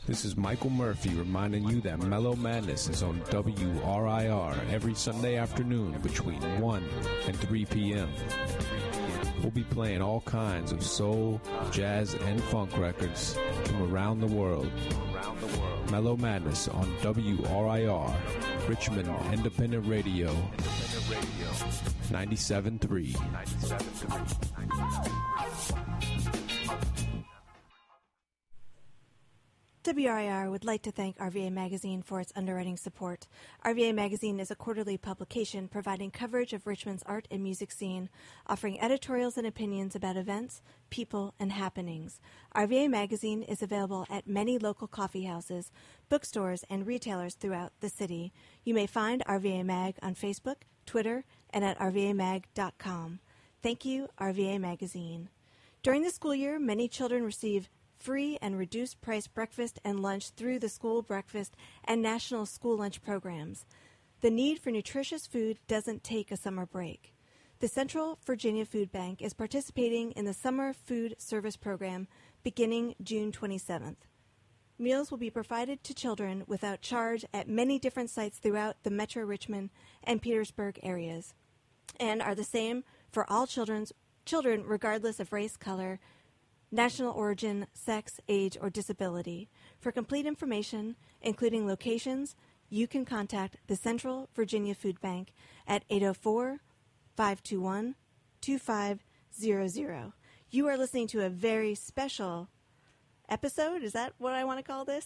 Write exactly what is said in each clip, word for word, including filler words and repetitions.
This is Michael Murphy reminding you that Mellow Madness is on W R I R every Sunday afternoon between one and three p.m. We'll be playing all kinds of soul, jazz, and funk records from around the world. Mellow Madness on W R I R, Richmond Independent Radio, ninety-seven point three. W R I R would like to thank R V A Magazine for its underwriting support. R V A Magazine is a quarterly publication providing coverage of Richmond's art and music scene, offering editorials and opinions about events, people, and happenings. R V A Magazine is available at many local coffee houses, bookstores, and retailers throughout the city. You may find R V A Mag on Facebook, Twitter, and at r v a mag dot com. Thank you, R V A Magazine. During the school year, many children receive free and reduced price breakfast and lunch through the school breakfast and national school lunch programs. The need for nutritious food doesn't take a summer break. The Central Virginia Food Bank is participating in the Summer Food Service Program beginning June twenty-seventh. Meals will be provided to children without charge at many different sites throughout the Metro Richmond and Petersburg areas, and are the same for all children's children regardless of race, color, national origin, sex, age, or disability. For complete information, including locations, you can contact the Central Virginia Food Bank at eight oh four, five two one, two five zero zero. You are listening to a very special episode. Is that what I want to call this?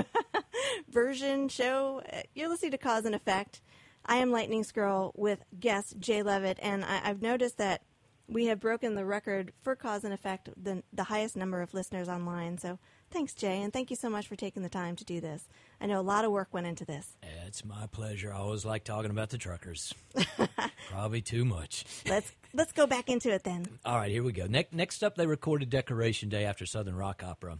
Version, show. You're listening to Cause and Effect. I am Lightning Squirrel with guest Jay Levitt, and I, I've noticed that we have broken the record for Cause and Effect, the, the highest number of listeners online. So thanks, Jay, and thank you so much for taking the time to do this. I know a lot of work went into this. It's my pleasure. I always like talking about the truckers. Probably too much. Let's let's go back into it then. All right, here we go. Next, next up, they recorded Decoration Day after Southern Rock Opera,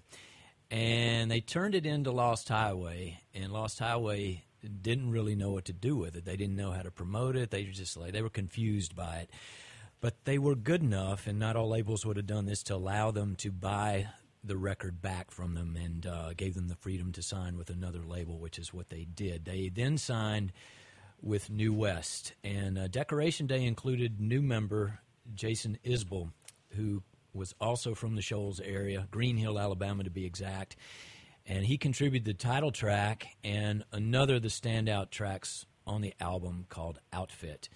and they turned it into Lost Highway, and Lost Highway didn't really know what to do with it. They didn't know how to promote it. They were just like, they were confused by it. But they were good enough, and not all labels would have done this, to allow them to buy the record back from them and uh, gave them the freedom to sign with another label, which is what they did. They then signed with New West, and uh, Decoration Day included new member Jason Isbell, who was also from the Shoals area, Green Hill, Alabama to be exact, and he contributed the title track and another of the standout tracks on the album called Outfit.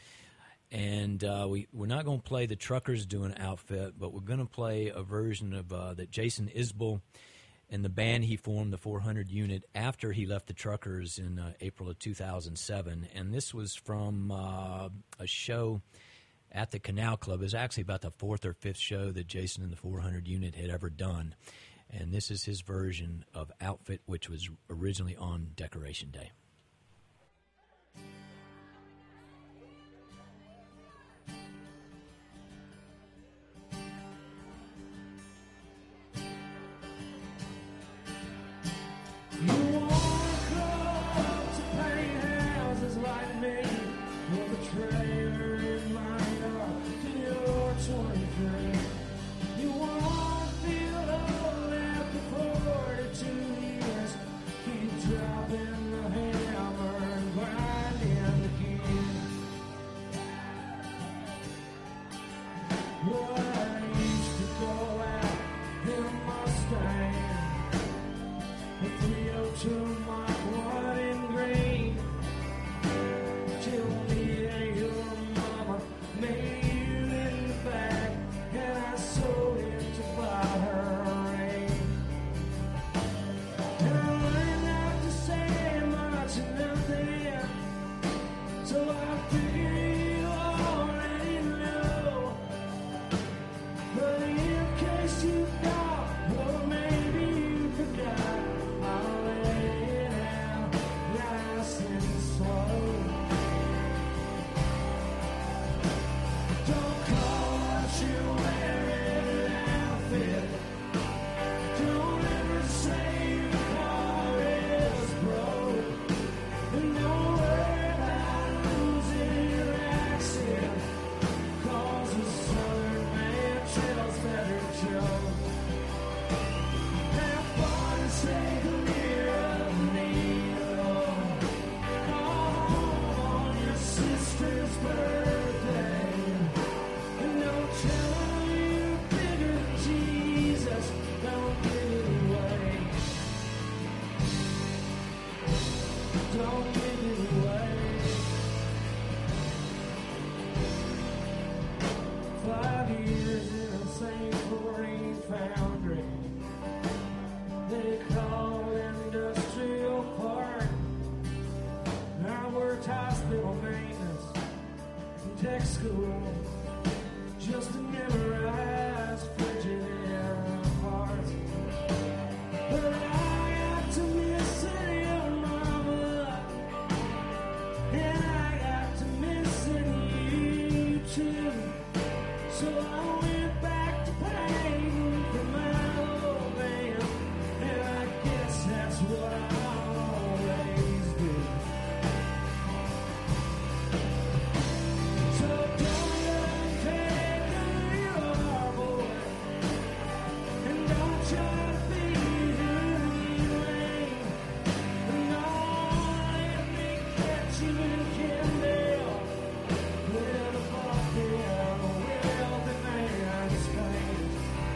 And uh, we, we're not going to play the Truckers doing Outfit, but we're going to play a version of uh, that Jason Isbell and the band he formed, the four hundred unit, after he left the Truckers in uh, April of two thousand seven. And this was from uh, a show at the Canal Club. It was actually about the fourth or fifth show that Jason and the four hundred unit had ever done. And this is his version of Outfit, which was originally on Decoration Day. Drop in the hand. don't give it away. Five years in a Saint Chlorine foundry they call industrial park. I worked hospital maintenance in tech school just to memorize Virginia parts. But I got to missing your mama, and I got to missing you too. So I went back to playing for my old band, and I guess that's what I always do. So don't let them take who you are, boy, and don't try to be who you ain't. And don't let me catch you in Kendall with a bucket of wealthy man's face.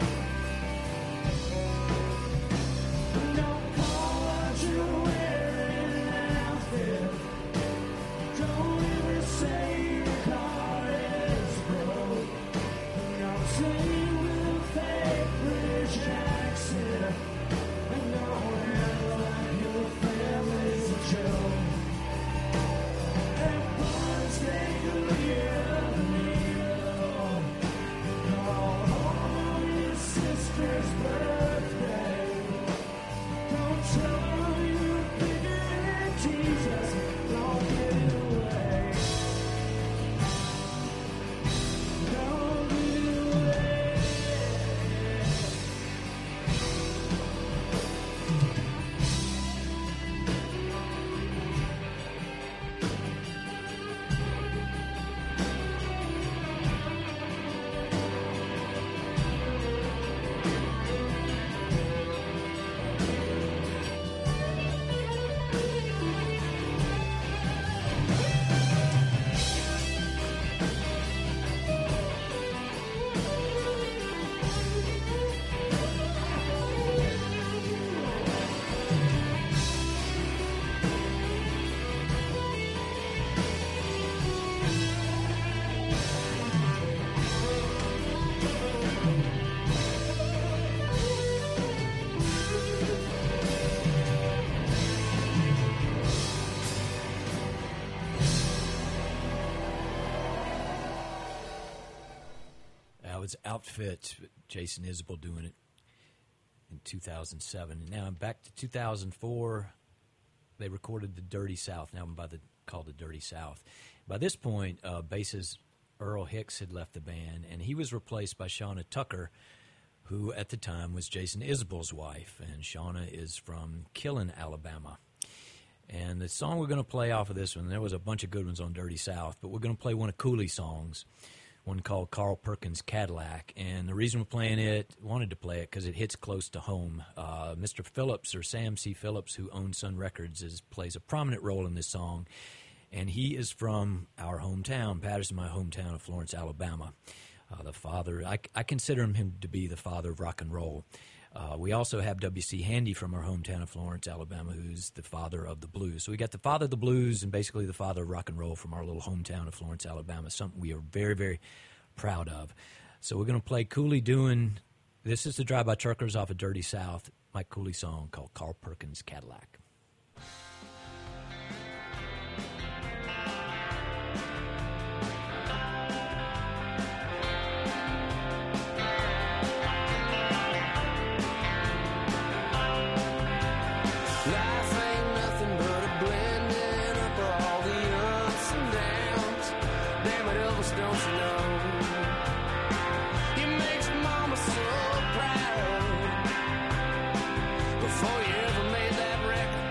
And don't call what you're wearing an outfit. Don't ever say your car is broke. Don't say with a fake British accent. And don't act like your family's a joke. And boys take a year of needle. Call home on your sister's birthday. Don't tell her you're bigger than Jesus. Don't give it away. Don't give it away. That was Outfit, Jason Isbell doing it in two thousand seven. And now back to two thousand four, they recorded the Dirty South, an album by the, called the Dirty South. By this point, uh, bassist Earl Hicks had left the band, and he was replaced by Shauna Tucker, who at the time was Jason Isbell's wife. And Shauna is from Killen, Alabama. And the song we're going to play off of this one, there was a bunch of good ones on Dirty South, but we're going to play one of Cooley's songs, one called Carl Perkins' Cadillac. And the reason we're playing it, wanted to play it because it hits close to home. Uh, Mister Phillips, or Sam C. Phillips, who owns Sun Records, is, plays a prominent role in this song. And he is from our hometown, Patterson, my hometown of Florence, Alabama. Uh, the father, I, I consider him to be the father of rock and roll. Uh, we also have W C Handy from our hometown of Florence, Alabama, who's the father of the blues. So we got the father of the blues and basically the father of rock and roll from our little hometown of Florence, Alabama, something we are very, very proud of. So we're going to play Cooley doing, this is the Drive-By Truckers off of Dirty South, Mike Cooley song called Carl Perkins' Cadillac. Before you ever made that record,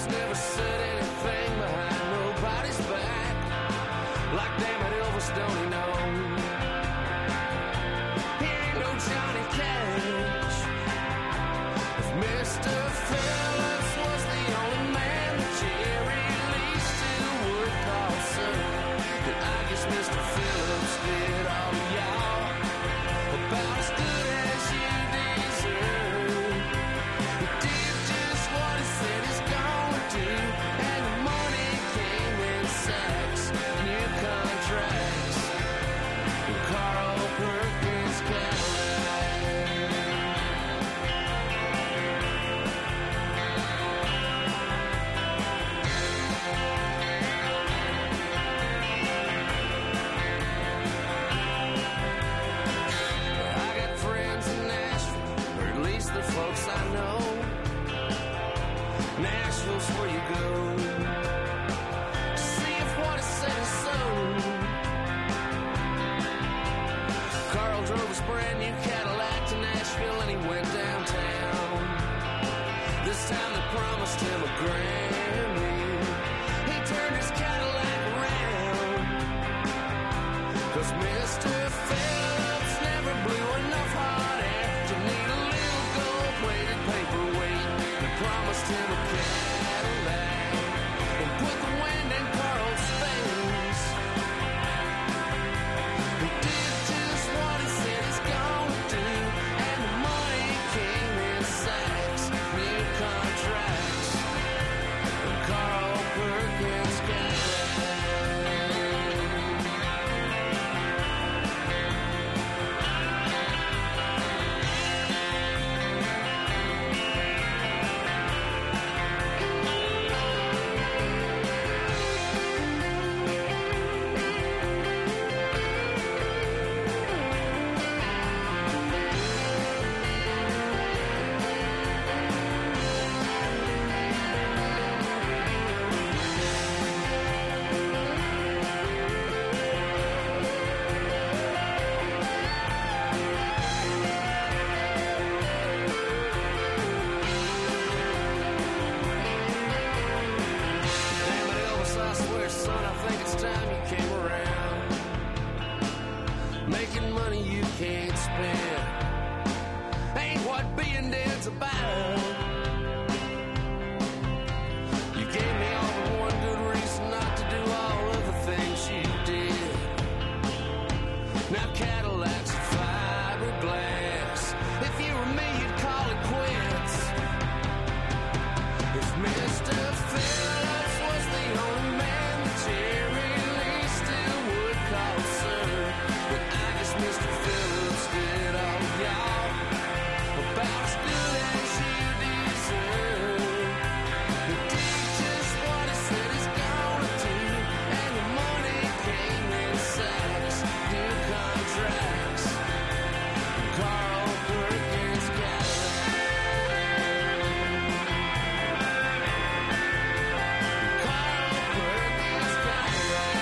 Phillips never said anything behind nobody's back. Like damn it, Elvis, don't he know? He ain't no Johnny Cash. If Mister Phillips was the only man that Jerry Lee still would call sir, then I guess Mister Phillips did all of y'all about as good as you deserve. He did just what he said he's gonna do, and the money came in sacks, new contracts, and Carl Perkins Cadillac. I got friends in Nashville, or at least the folks I know. Nashville's where you go to see if what is said is so. Carl drove his brand new Cadillac to Nashville and he went downtown. This time they promised him a Grammy. He turned his Cadillac around, 'cause Mister Phillips never blew enough hot air to need a little gold-plated paperweight. They promised him a Cadillac and put the wind in Carl's face. He did just what he said he's gonna do, and the money came in sacks, new contracts, and Carl Perkins Cadillac. Damn it, Elvis, I swear, son, I think it's time you came around. Making money you can't spend ain't what being dead's about. You gave me all but one good reason not to do all of the things you did. Now Cadillacs are fiberglass. If you were me, you'd call it quits. If Mister Phillips was the only man that Jerry Lee still would call sir, then I guess Mister Phillips did all of y'all about as good as you deserve. He did just what he said he's gonna do, and the money came in sacks, new contracts, Carl Perkins Cadillac. Carl Perkins Cadillac.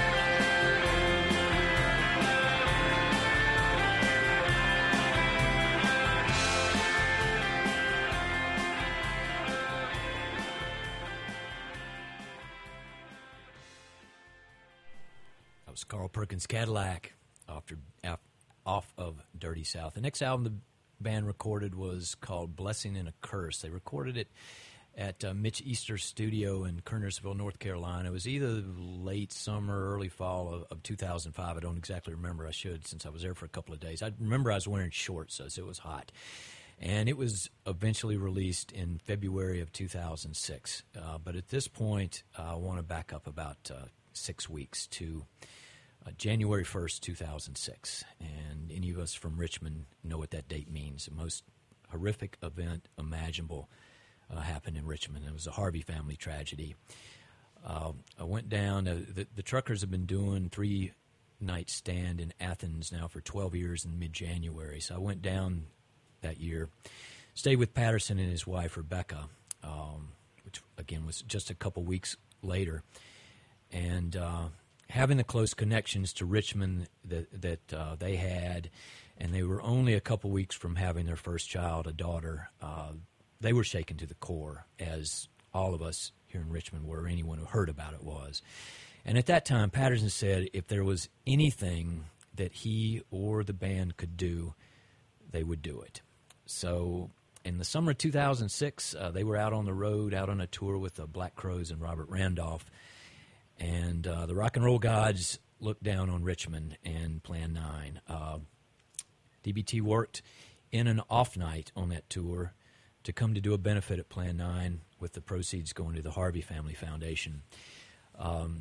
That was Carl Perkins Cadillac after, af- off of Dirty South. The next album the band recorded was called Blessing and a Curse. They recorded it at uh, Mitch Easter's studio in Kernersville, North Carolina. It was either late summer, early fall of, of two thousand five. I don't exactly remember. I should, since I was there for a couple of days. I remember I was wearing shorts, so it was hot. And it was eventually released in February of two thousand six. Uh, but at this point, uh, I want to back up about uh, six weeks to uh, January first, two thousand six. And any of us from Richmond know what that date means. The most horrific event imaginable uh, happened in Richmond. It was a Harvey family tragedy. Uh, I went down. Uh, the, the truckers have been doing three-night stand in Athens now for twelve years in mid-January. So I went down that year, stayed with Patterson and his wife, Rebecca, um, which, again, was just a couple weeks later. And uh, having the close connections to Richmond that, that uh, they had, and they were only a couple weeks from having their first child, a daughter, uh, they were shaken to the core, as all of us here in Richmond were, or anyone who heard about it was. And at that time, Patterson said if there was anything that he or the band could do, they would do it. So in the summer of two thousand six, uh, they were out on the road, out on a tour with the Black Crowes and Robert Randolph. And uh, the rock and roll gods looked down on Richmond and Plan nine. Uh, D B T worked in an off night on that tour to come to do a benefit at Plan nine with the proceeds going to the Harvey Family Foundation. Um,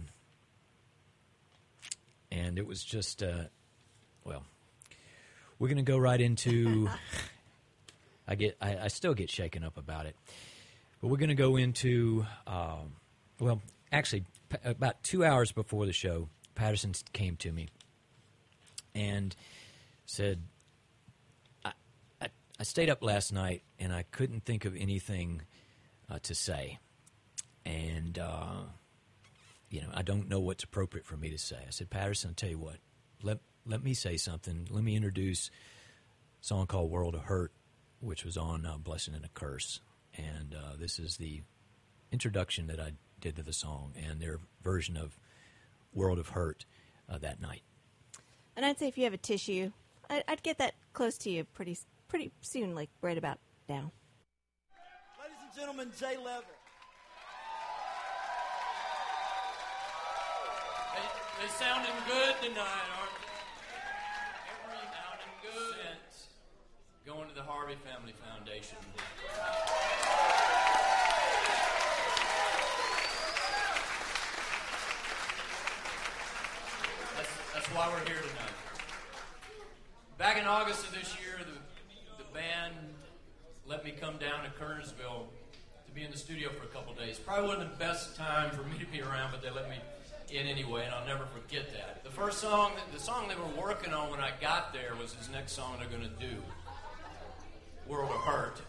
and it was just, uh, well, we're going to go right into, I get, I, I still get shaken up about it, but we're going to go into, um, well, actually, p- about two hours before the show, Patterson came to me and said, I, I, I stayed up last night and I couldn't think of anything uh, to say. And, uh, you know, I don't know what's appropriate for me to say. I said, Patterson, I'll tell you what, let, let me say something. Let me introduce a song called World of Hurt, which was on uh, Blessing and a Curse. And uh, this is the introduction that I did to the song and their version of World of Hurt uh, that night. And I'd say if you have a tissue, I'd, I'd get that close to you pretty pretty soon, like right about now. Ladies and gentlemen, Jay Leather. They, they sounding good tonight, aren't they? Every sounding good. Since going to the Harvey Family Foundation. That's, that's why we're here tonight. Back in August of this year, the, the band let me come down to Kernersville to be in the studio for a couple days. Probably wasn't the best time for me to be around, but they let me in anyway, and I'll never forget that. The first song, the song they were working on when I got there was this next song they're going to do, World of Hurt.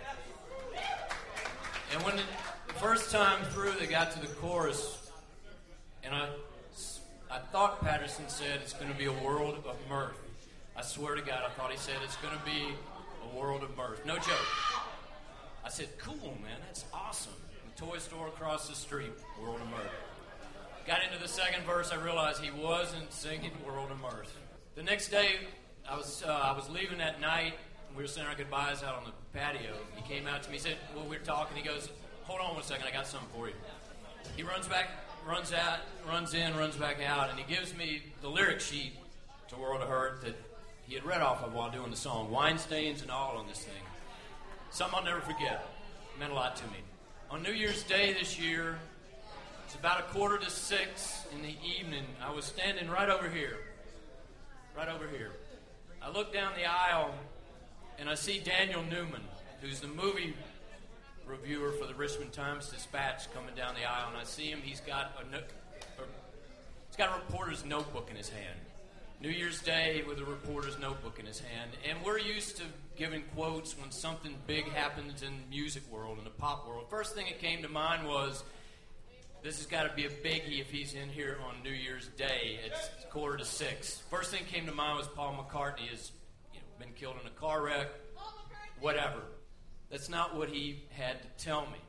And when the, the first time through they got to the chorus, and I, I thought Patterson said it's going to be a world of mirth. I swear to God, I thought he said it's going to be a world of mirth. No joke. I said, cool, man, that's awesome. The toy store across the street, World of Mirth. Got into the second verse, I realized he wasn't singing World of Mirth. The next day, I was uh, I was leaving that night. We were saying our goodbyes out on the patio. He came out to me, he said, well, we were talking, he goes, hold on one second, I got something for you. He runs back, runs out, runs in, runs back out, and he gives me the lyric sheet to World of Hurt that he had read off of while doing the song. Wine stains and all on this thing. Something I'll never forget. It meant a lot to me. On New Year's Day this year, it's about a quarter to six in the evening. I was standing right over here. Right over here. I look down the aisle, and I see Daniel Newman, who's the movie reviewer for the Richmond Times-Dispatch, coming down the aisle, and I see him. He's got a, no- a, he's got a reporter's notebook in his hand. New Year's Day with a reporter's notebook in his hand. And we're used to giving quotes when something big happens in the music world, in the pop world. First thing that came to mind was, this has got to be a biggie if he's in here on New Year's Day. It's quarter to six. First thing came to mind was Paul McCartney has you know, been killed in a car wreck, whatever. That's not what he had to tell me.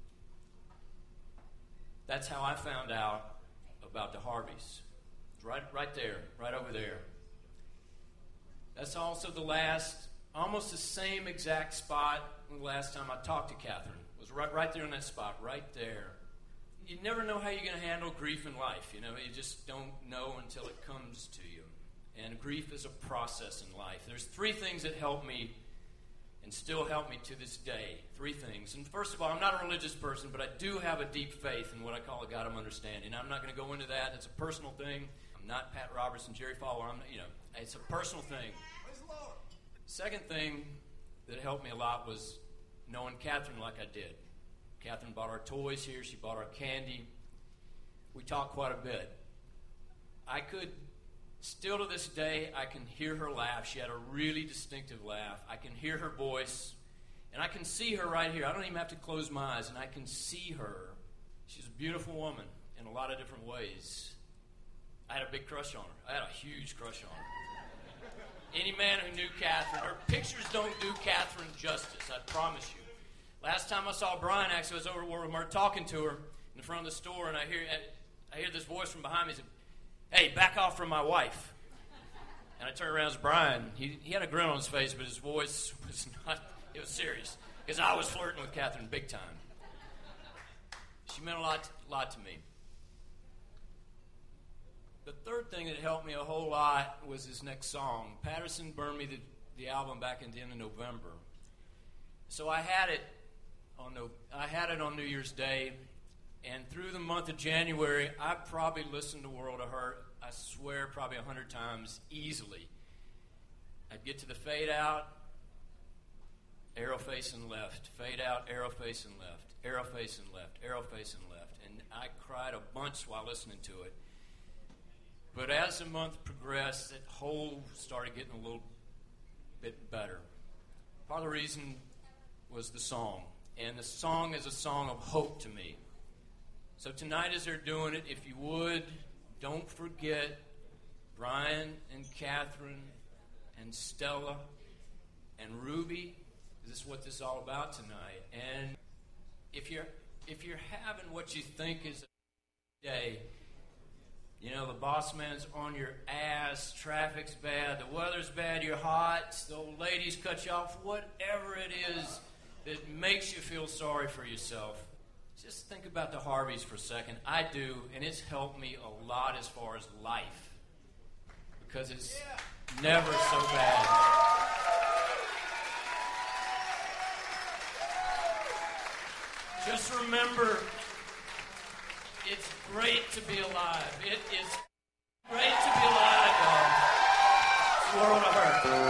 That's how I found out about the Harveys. Right, right there, right over there. That's also the last, almost the same exact spot the last time I talked to Catherine. It was right, right there in that spot, right there. You never know how you're going to handle grief in life. You know, you just don't know until it comes to you. And grief is a process in life. There's three things that help me and still help me to this day. Three things. And first of all, I'm not a religious person, but I do have a deep faith in what I call a God of understanding. I'm not going to go into that. It's a personal thing. I'm not Pat Robertson, Jerry Falwell. I'm, you know, it's a personal thing. Second thing that helped me a lot was knowing Catherine like I did. Catherine bought our toys here. She bought our candy. We talked quite a bit. I could, still to this day, I can hear her laugh. She had a really distinctive laugh. I can hear her voice, and I can see her right here. I don't even have to close my eyes, and I can see her. She's a beautiful woman in a lot of different ways. I had a big crush on her. I had a huge crush on her. Any man who knew Catherine, her pictures don't do Catherine justice, I promise you. Last time I saw Brian, actually, was over where we were talking to her in the front of the store, and I hear I hear this voice from behind me. He said, "Hey, back off from my wife." And I turned around to Brian. He, he had a grin on his face, but his voice was not, it was serious. Because I was flirting with Catherine big time. She meant a lot, lot to me. The third thing that helped me a whole lot was his next song. Patterson burned me the, the album back in the end of November. So I had it on no, I had it on New Year's Day, and through the month of January, I probably listened to World of Hurt, I swear, probably a hundred times easily. I'd get to the fade out, arrow facing left, fade out, arrow facing left, arrow facing left, arrow facing left, and I cried a bunch while listening to it. But as the month progressed, that whole started getting a little bit better. Part of the reason was the song. And the song is a song of hope to me. So tonight as they're doing it, if you would, don't forget Brian and Catherine and Stella and Ruby. This is what this is all about tonight. And if you're if you're having what you think is a day, you know, the boss man's on your ass, traffic's bad, the weather's bad, you're hot, the old ladies cut you off, whatever it is that makes you feel sorry for yourself, just think about the Harveys for a second. I do, and it's helped me a lot as far as life, because it's yeah. never so bad. Just remember, it's great to be alive. It is great to be alive, y'all. It's World of Hurt.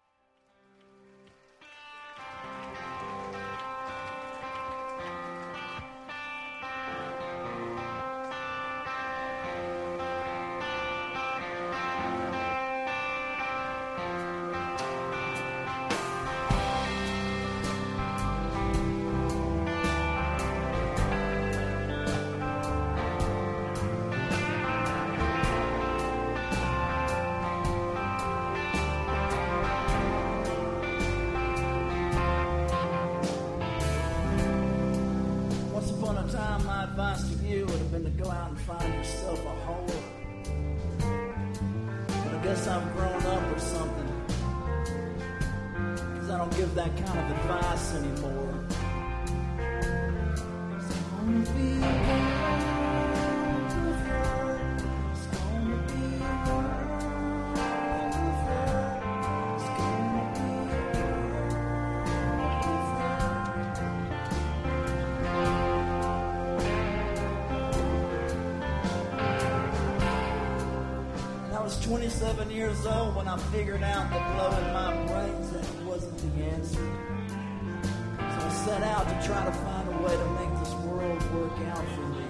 twenty-seven years old when I figured out that blowing my brains out wasn't the answer. So I set out to try to find a way to make this world work out for me.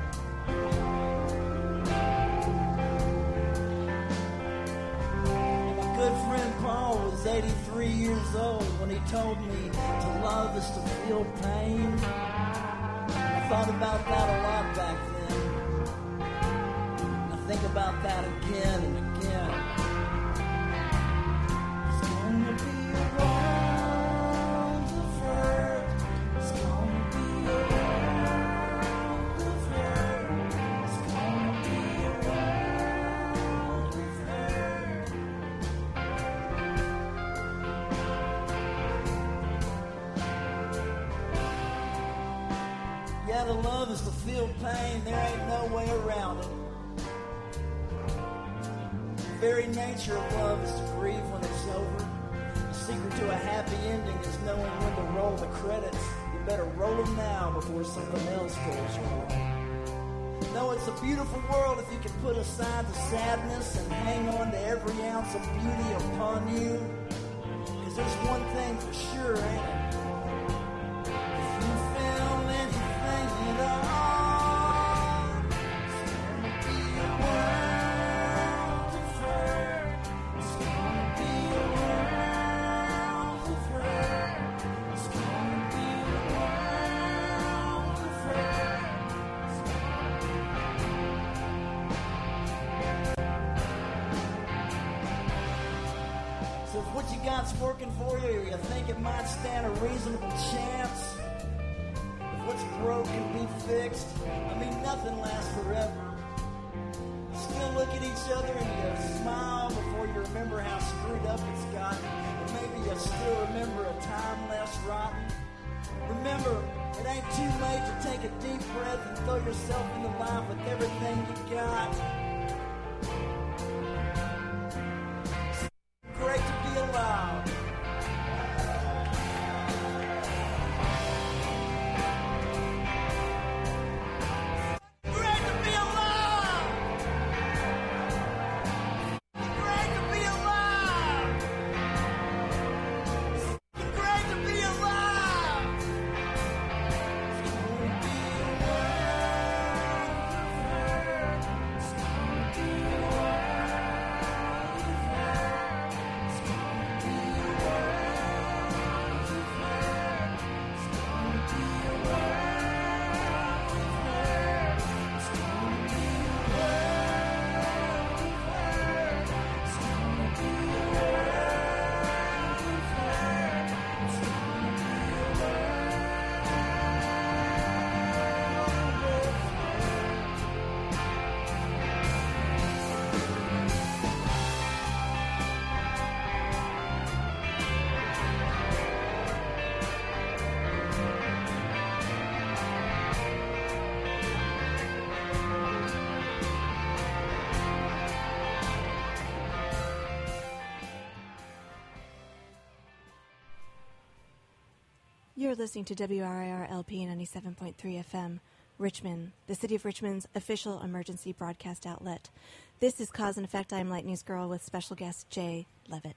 And my good friend Paul was eighty-three years old when he told me to love is to feel pain. I thought about that a lot back then. Think about that again and again. It's gonna be a world of hurt. It's gonna be a world of hurt. It's gonna be a world of hurt. Yeah, the love is to feel pain. There ain't no way around it. The very nature of love is to grieve when it's over. The secret to a happy ending is knowing when to roll the credits. You better roll them now before something else goes wrong. No, it's a beautiful world if you can put aside the sadness and hang on to every ounce of beauty upon you. Because there's one thing for sure, ain't it? If you feel anything at all, it's gonna be a world of hurt. It's gonna be a world of hurt. It's gonna be a world of hurt. So if what you got's working for you, or you think it might stand a reasonable chance, what's broke can be fixed. I mean, nothing lasts forever. Still look at each other and you smile before you remember how screwed up it's gotten. And maybe you still remember a time less rotten. Remember, it ain't too late to take a deep breath and throw yourself into life with everything you got. It's great to be alive. Great to be alive. Great to be alive. Great to be alive. You're listening to W R I R L P ninety-seven point three F M, Richmond, the City of Richmond's official emergency broadcast outlet. This is Cause and Effect. I'm Light News Girl with special guest Jay Levitt.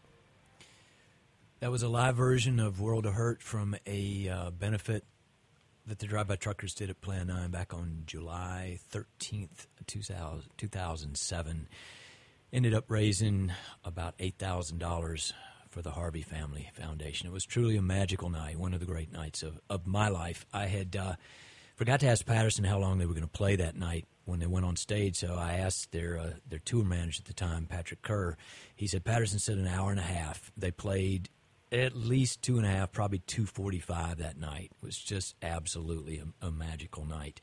That was a live version of World of Hurt from a uh, benefit that the Drive-By Truckers did at Plan nine back on July thirteenth, two thousand seven. Ended up raising about eight thousand dollars for the Harvey Family Foundation. It was truly a magical night, one of the great nights of, of my life. I had uh, forgot to ask Patterson how long they were going to play that night when they went on stage, so I asked their uh, their tour manager at the time, Patrick Kerr. He said Patterson said an hour and a half. They played at least two and a half, probably two forty-five that night. It was just absolutely a, a magical night.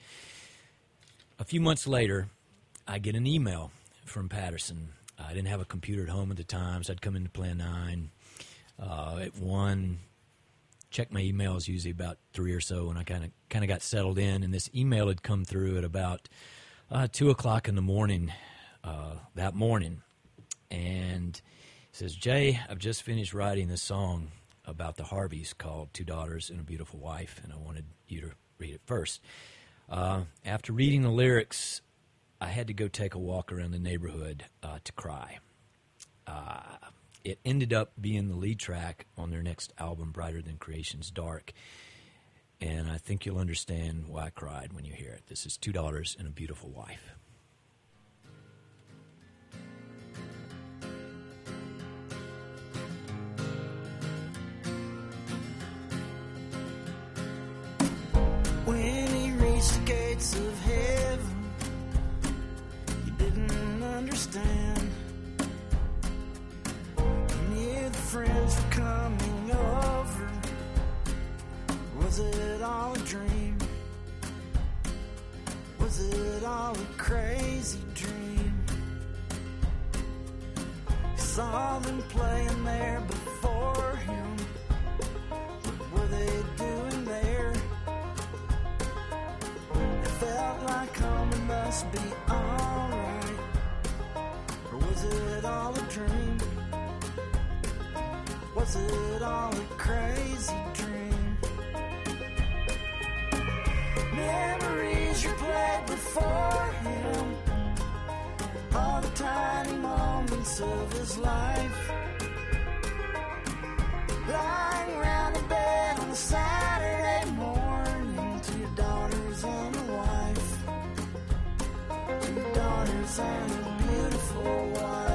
A few months later, I get an email from Patterson. I didn't have a computer at home at the time, so I'd come into Plan nine. Uh, at one, check my emails usually about three or so, and I kind of kind of got settled in. And this email had come through at about uh, two o'clock in the morning uh, that morning, and it says, "Jay, I've just finished writing this song about the Harveys called Two Daughters and a Beautiful Wife, and I wanted you to read it first." Uh, after reading the lyrics, I had to go take a walk around the neighborhood uh, to cry. Uh, it ended up being the lead track on their next album, Brighter Than Creation's Dark. And I think you'll understand why I cried when you hear it. This is Two Daughters and a Beautiful Wife. When he reached the gates of heaven, he didn't understand. He knew the friends were coming over. Was it all a dream? Was it all a crazy dream? He saw them playing there before him. What were they doing there? It felt like home must be alright. Or was it all a dream? Was it all a crazy dream? Memories replayed before him, all the tiny moments of his life. Lying around in bed on a Saturday morning, two daughters and a wife. Two daughters and a beautiful wife.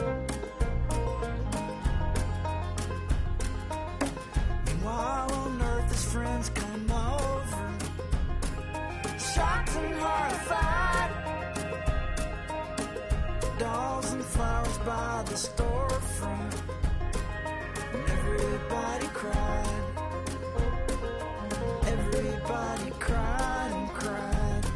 While on dolls and flowers by the storefront. And everybody cried. Everybody cried and cried.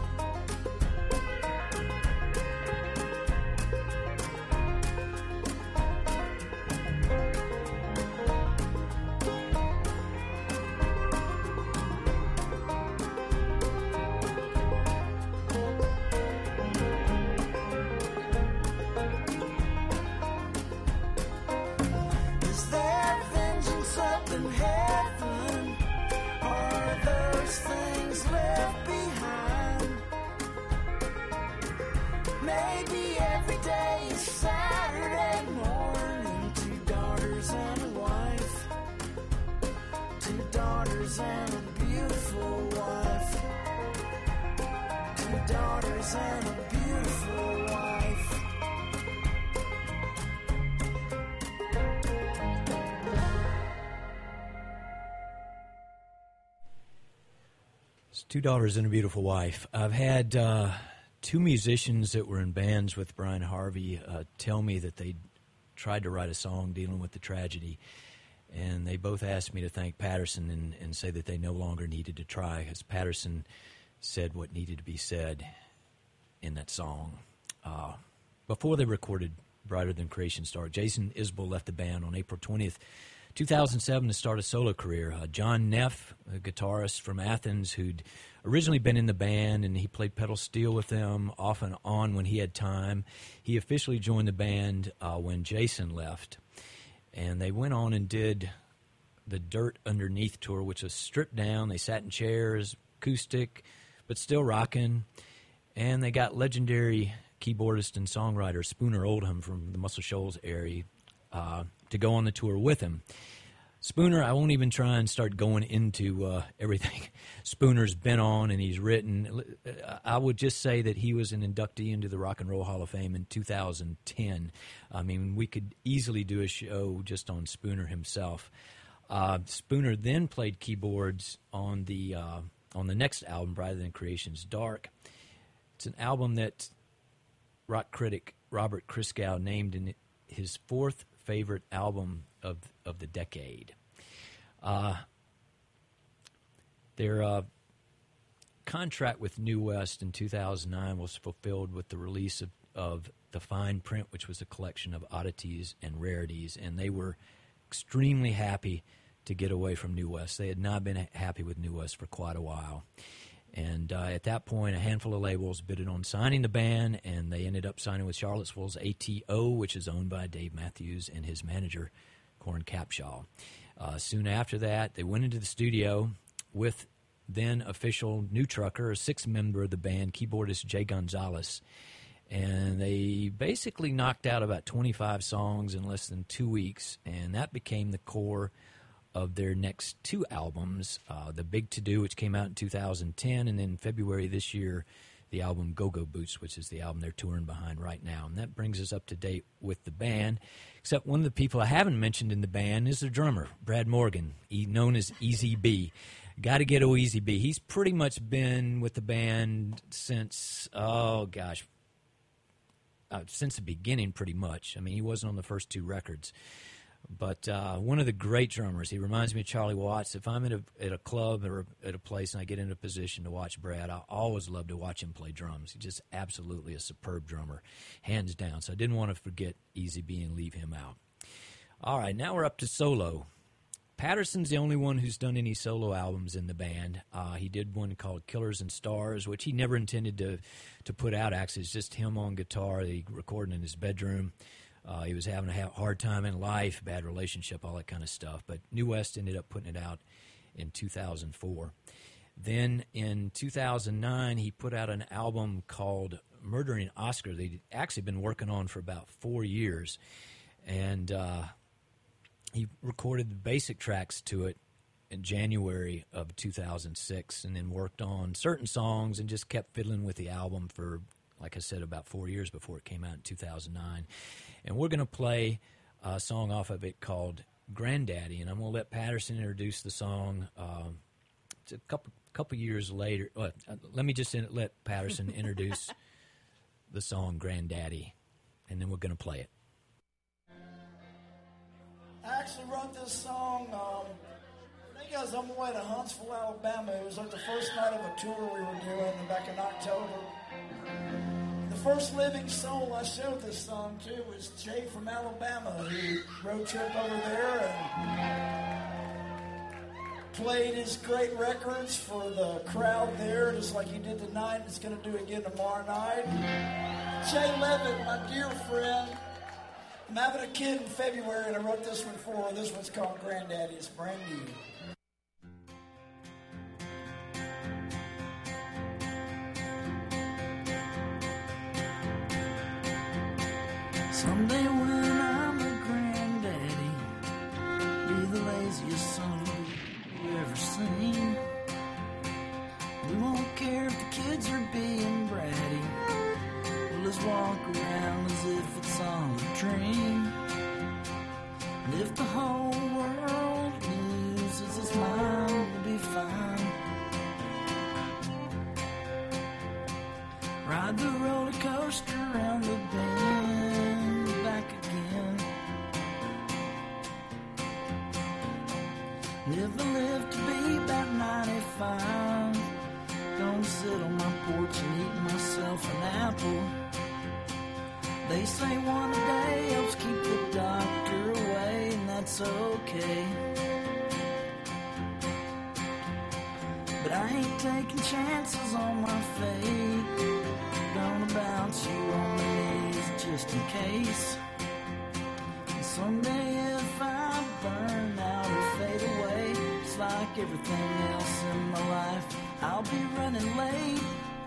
Is there vengeance up in heaven? Are those things left behind? Maybe every day is Saturday morning. Two daughters and a wife. Two daughters and a beautiful wife. Two daughters and a beautiful wife. It's Two Daughters and a Beautiful Wife. I've had uh, two musicians that were in bands with Brian Harvey uh, tell me that they tried to write a song dealing with the tragedy, and they both asked me to thank Patterson and, and say that they no longer needed to try, because Patterson said what needed to be said in that song. Uh, before they recorded Brighter Than Creation Started, Jason Isbell left the band on April twentieth, two thousand seven to start a solo career. Uh, John Neff, a guitarist from Athens who'd originally been in the band, and he played pedal steel with them off and on when he had time. He officially joined the band uh, when Jason left. And they went on and did the Dirt Underneath tour, which was stripped down. They sat in chairs, acoustic, but still rocking. And they got legendary keyboardist and songwriter Spooner Oldham from the Muscle Shoals area uh, to go on the tour with him. Spooner, I won't even try and start going into uh, everything Spooner's been on and he's written. I would just say that he was an inductee into the Rock and Roll Hall of Fame in two thousand ten. I mean, we could easily do a show just on Spooner himself. Uh, Spooner then played keyboards on the uh, on the next album, Brighter Than Creation's Dark. It's an album that rock critic Robert Christgau named in his fourth favorite album of of the decade. Uh, their uh, contract with New West in two thousand nine was fulfilled with the release of, of The Fine Print, which was a collection of oddities and rarities, and they were extremely happy to get away from New West. They had not been happy with New West for quite a while. And uh, at that point, a handful of labels bidded on signing the band, and they ended up signing with Charlottesville's A T O, which is owned by Dave Matthews and his manager, Corn Capshaw. Uh, soon after that, they went into the studio with then official new trucker, a sixth member of the band, keyboardist Jay Gonzalez. And they basically knocked out about twenty-five songs in less than two weeks, and that became the core of their next two albums, uh, The Big To Do, which came out in two thousand ten, and then February this year, the album Go-Go Boots, which is the album they're touring behind right now. And that brings us up to date with the band, except one of the people I haven't mentioned in the band is their drummer, Brad Morgan, he, known as Easy B. Got to get O Easy B. He's pretty much been with the band since, oh gosh, uh, since the beginning pretty much. I mean, he wasn't on the first two records. But uh, one of the great drummers. He reminds me of Charlie Watts. If I'm at a, at a club or at a place and I get in a position to watch Brad, I always love to watch him play drums. He's just absolutely a superb drummer, hands down. So I didn't want to forget Easy B and leave him out. All right, now we're up to solo. Patterson's the only one who's done any solo albums in the band. Uh, he did one called Killers and Stars, which he never intended to, to put out, actually. It's just him on guitar. He recorded in his bedroom. Uh, he was having a hard time in life, bad relationship, all that kind of stuff. But New West ended up putting it out in two thousand four. Then in two thousand nine, he put out an album called Murdering Oscar. They'd actually been working on for about four years. And uh, he recorded the basic tracks to it in January of two thousand six, and then worked on certain songs and just kept fiddling with the album for, like I said, about four years before it came out in two thousand nine. And we're going to play a song off of it called Granddaddy, and I'm going to let Patterson introduce the song. Uh, it's a couple couple years later. Uh, let me just in, let Patterson introduce the song Granddaddy. and then we're going to play it. I actually wrote this song, um, I think I was on my way to Huntsville, Alabama. It was like the first night of a tour we were doing back in October. The first living soul I showed this song to was Jay from Alabama, who road trip over there and played his great records for the crowd there, just like he did tonight. He's going to do it again tomorrow night. Jay Levitt, my dear friend. I'm having a kid in February, and I wrote this one for her. This one's called Granddaddy. It's brand new. Someday when I'm a granddaddy, be the laziest son you ever seen. We won't care if the kids are being bratty. We'll just walk around as if it's all a dream. And if the whole world loses its mind, we'll be fine. Ride the roller coaster around the bend, back again. And if I live to be about ninety-five, gonna sit on my porch and eat myself an apple. They say one a day helps keep the doctor away, and that's okay. But I ain't taking chances on my fate. Gonna bounce you on my knees just in case. And someday if I burn out or fade away, just like everything else in my life, I'll be running late.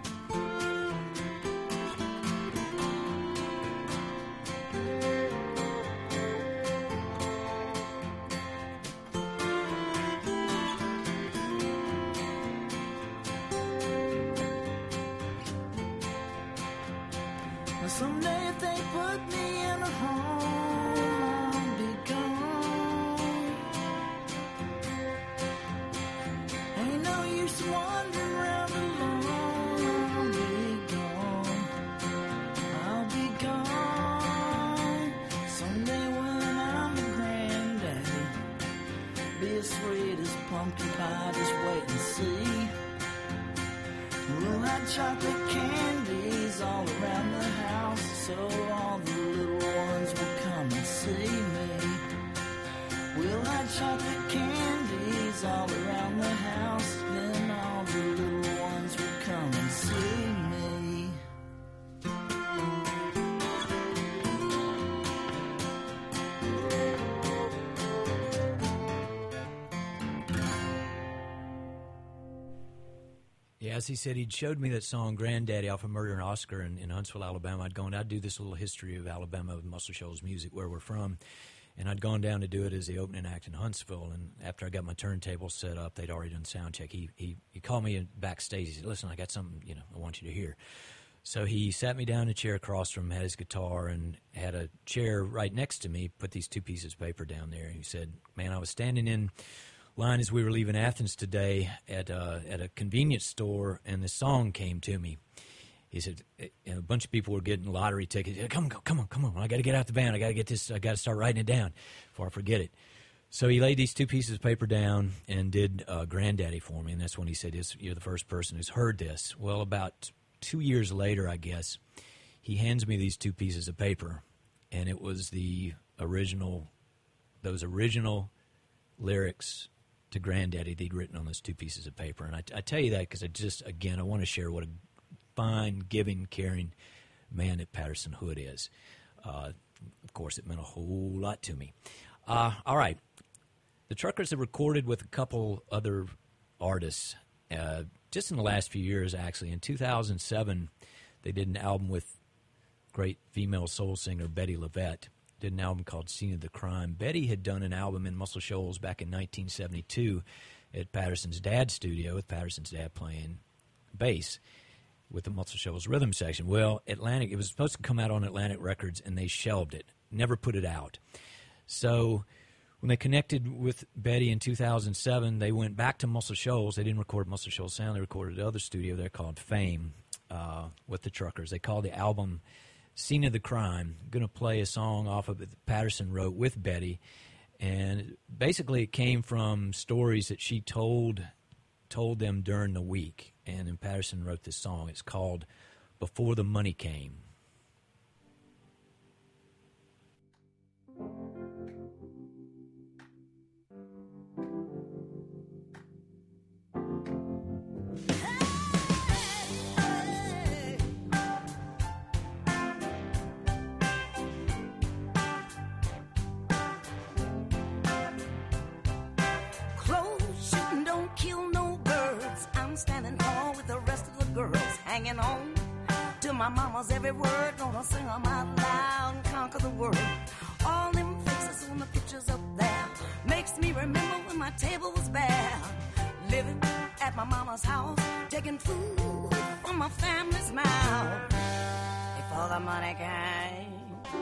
Someday if they put me in a home, I'll be gone. Ain't no use in wandering around alone. I'll be gone. I'll be gone. Someday when I'm a granddaddy, be as sweet as pumpkin pie, just wait and see. We'll have chocolate candies all around the house, so all the little ones will come and see me. We'll have chocolate candies all around the house, then all the little ones will come and see me. Yeah, as he said, he'd showed me that song Granddaddy off of Murder and Oscar in, in Huntsville, Alabama. I'd gone, I'd do this little history of Alabama with Muscle Shoals music, where we're from. And I'd gone down to do it as the opening act in Huntsville. And after I got my turntable set up, they'd already done sound check. He, he, he called me backstage. He said, listen, I got something, you know, I want you to hear. So he sat me down in a chair across from him, had his guitar, and had a chair right next to me, put these two pieces of paper down there. He said, man, I was standing in line as we were leaving Athens today at a, at a convenience store, and this song came to me. He said, and a bunch of people were getting lottery tickets. He said, come on, come on, come on. I got to get out the van. I got to get this. I got to start writing it down before I forget it. So he laid these two pieces of paper down and did uh, Granddaddy for me, and that's when he said, you're the first person who's heard this. Well, about two years later, I guess, he hands me these two pieces of paper, and it was the original, those original lyrics to Granddaddy that he'd written on those two pieces of paper. And I, I tell you that because I just, again, I want to share what a fine, giving, caring man that Patterson Hood is. Uh, of course, it meant a whole lot to me. Uh, all right. The Truckers have recorded with a couple other artists uh, just in the last few years, actually. In two thousand seven, they did an album with great female soul singer Betty LaVette. Did an album called Scene of the Crime. Betty had done an album in Muscle Shoals back in nineteen seventy-two at Patterson's dad's studio, with Patterson's dad playing bass with the Muscle Shoals rhythm section. Well, Atlantic, it was supposed to come out on Atlantic Records, and they shelved it, never put it out. So when they connected with Betty in two thousand seven, they went back to Muscle Shoals. They didn't record Muscle Shoals Sound. They recorded the other studio there called Fame uh, with the Truckers. They called the album Scene of the Crime. I'm going to play a song off of it that Patterson wrote with Betty. And basically it came from stories that she told told them during the week. And then Patterson wrote this song. It's called Before the Money Came. Standing tall with the rest of the girls, hanging on to my mama's every word. Gonna sing them out loud and conquer the world. All them faces on the pictures up there makes me remember when my table was bare. Living at my mama's house, taking food from my family's mouth before the money came.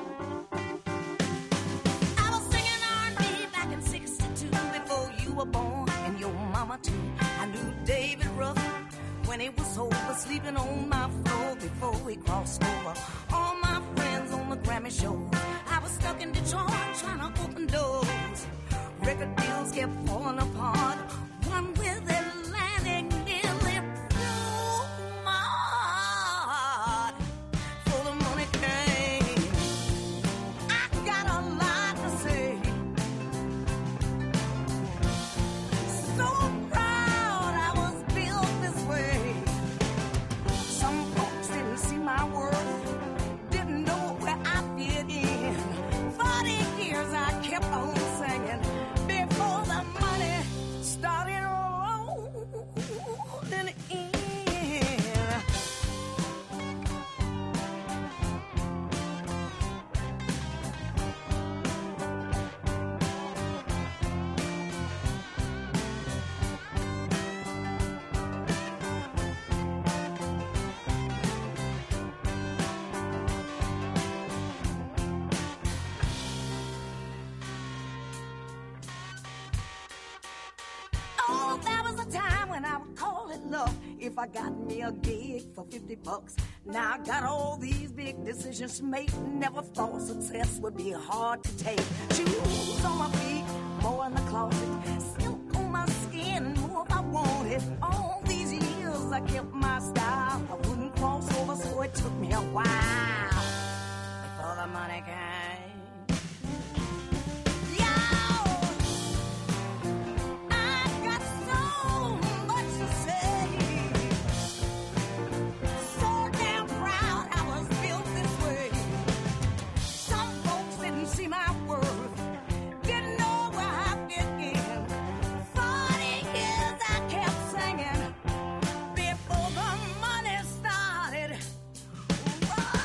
I was singing R and B back in sixty-two before you were born and your mama too. I knew David Ruff when he was sober, sleeping on my floor before we crossed over. All my friends on the Grammy show, I was stuck in Detroit trying to open doors. Record deals kept falling apart, one with Atlantic nearly broke my heart. Before the money came, I got a lot to say. So my worth, didn't know where I fit in. Forty years I kept on singing before the money started rolling in. Love if I got me a gig for fifty bucks. Now I got all these big decisions to make. Never thought success would be hard to take. Shoes on my feet, more in the closet. Silk on my skin, more if I wanted. All these years I kept my style. I wouldn't cross over, so it took me a while before the money came. Right.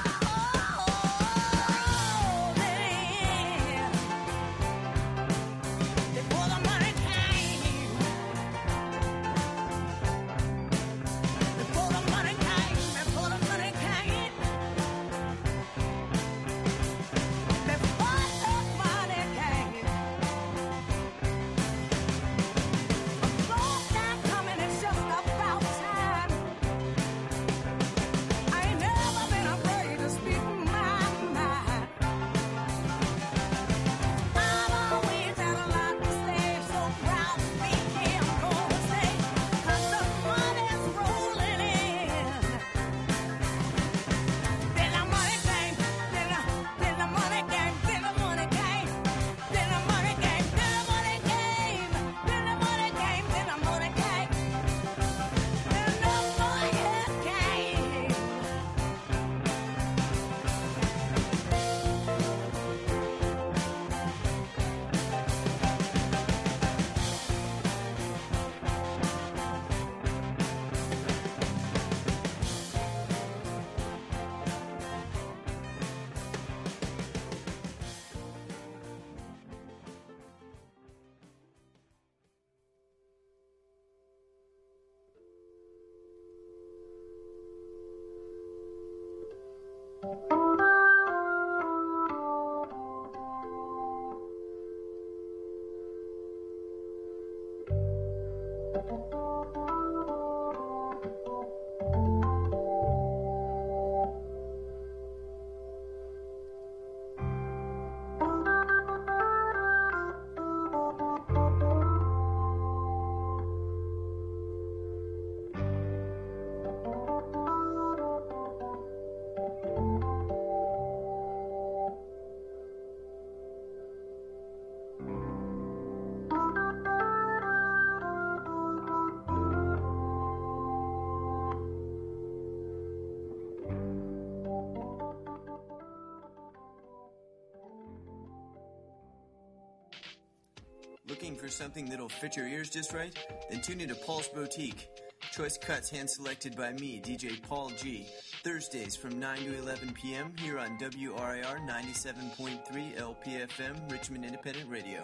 for something that'll fit your ears just right? Then tune into Paul's Boutique. Choice cuts hand-selected by me, D J Paul G. Thursdays from nine to eleven p.m. here on W R I R ninety-seven point three L P F M, Richmond Independent Radio.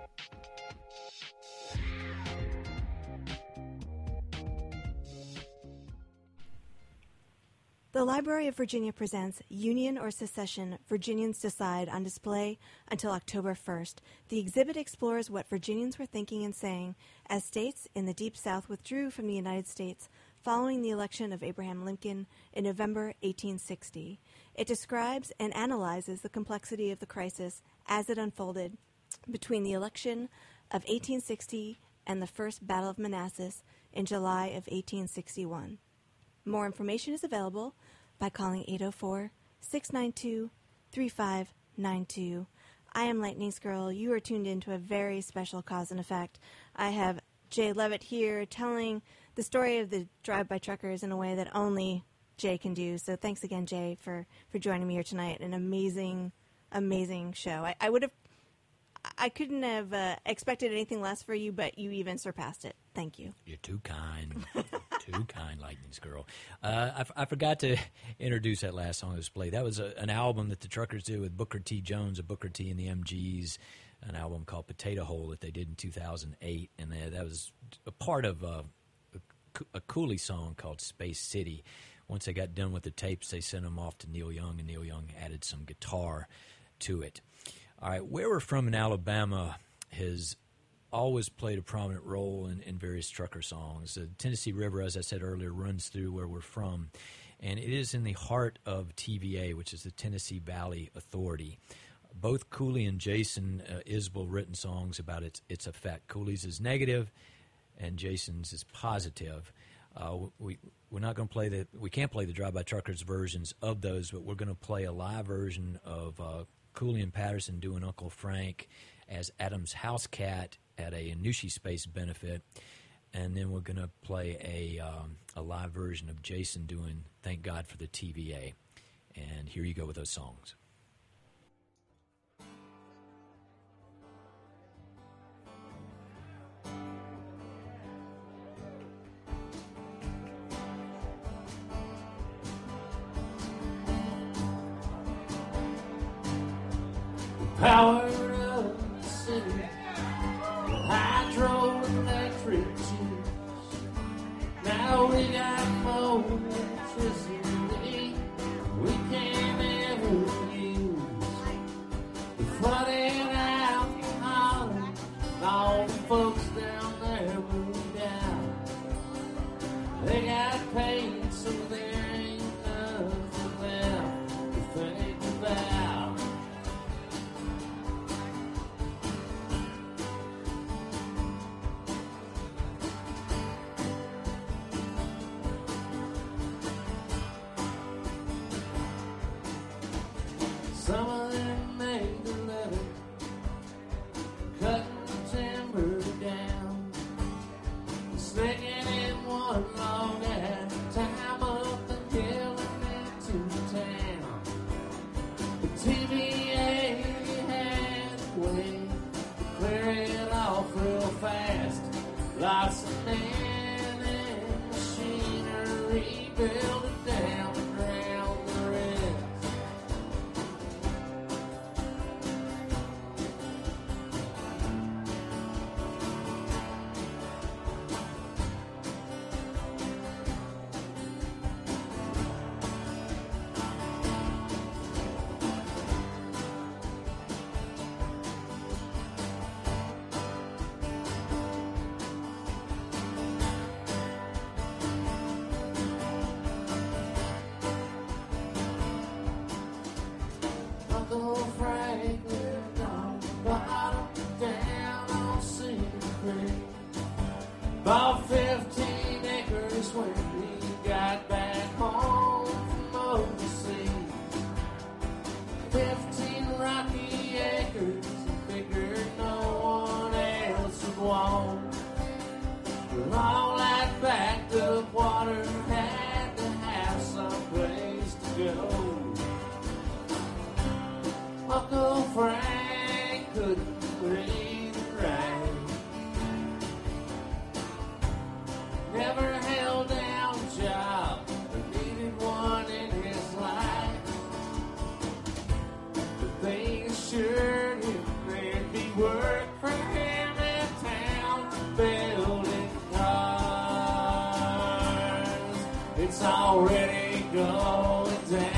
The Library of Virginia presents Union or Secession, Virginians Decide, on display until October first. The exhibit explores what Virginians were thinking and saying as states in the Deep South withdrew from the United States following the election of Abraham Lincoln in November eighteen sixty. It describes and analyzes the complexity of the crisis as it unfolded between the election of eighteen sixty and the First Battle of Manassas in July of eighteen sixty-one. More information is available by calling eight oh four, six nine two, three five nine two. I am Lightning's Girl. You are tuned in to a very special Cause and Effect. I have Jay Levitt here telling the story of the drive-by truckers in a way that only Jay can do. So thanks again, Jay, for, for joining me here tonight. An amazing, amazing show. I, I would have, I couldn't have uh, expected anything less for you, but you even surpassed it. Thank you. You're too kind. Too kind, Lightning's Girl. Uh, I, f- I forgot to introduce that last song on display. That was a, an album that the Truckers did with Booker T. Jones of Booker T. and the M Gs, an album called Potato Hole that they did in two thousand eight. And they, that was a part of uh, a, a Cooley song called Space City. Once they got done with the tapes, they sent them off to Neil Young, and Neil Young added some guitar to it. All right, where we're from in Alabama has always played a prominent role in, in various trucker songs. The Tennessee River, as I said earlier, runs through where we're from, and it is in the heart of T V A, which is the Tennessee Valley Authority. Both Cooley and Jason uh, Isbell written songs about its its effect. Cooley's is negative, and Jason's is positive. Uh, we we're not going to play the we can't play the Drive By Truckers versions of those, but we're going to play a live version of uh, Cooley and Patterson doing Uncle Frank as Adam's house cat at a Nushi Space benefit, and then we're going to play a um, a live version of Jason doing Thank God for the T V A. And here you go with those songs. Power of the city, hydroelectric juice. Now we got more electricity we can't ever use. We're flooding out the Holland, all the folks down there moved out. They got paid, so there ain't nothing left to think about. Some of them made the letter, cutting timber down, sneaking in one log at a time up the hill and into town. The T V A had a way to clear it off real fast. Lots of men and machinery built it down and drowned the rest. Uncle Frank lived on the bottom down on Cedar Creek. Bought fifteen acres when he got back home from overseas. Fifteen rocky acres, he figured no one else would want. With all that backed up water, had to have some place to go. Uncle Frank couldn't read and write. sure there'd be work for him in town building cars. It's already going down.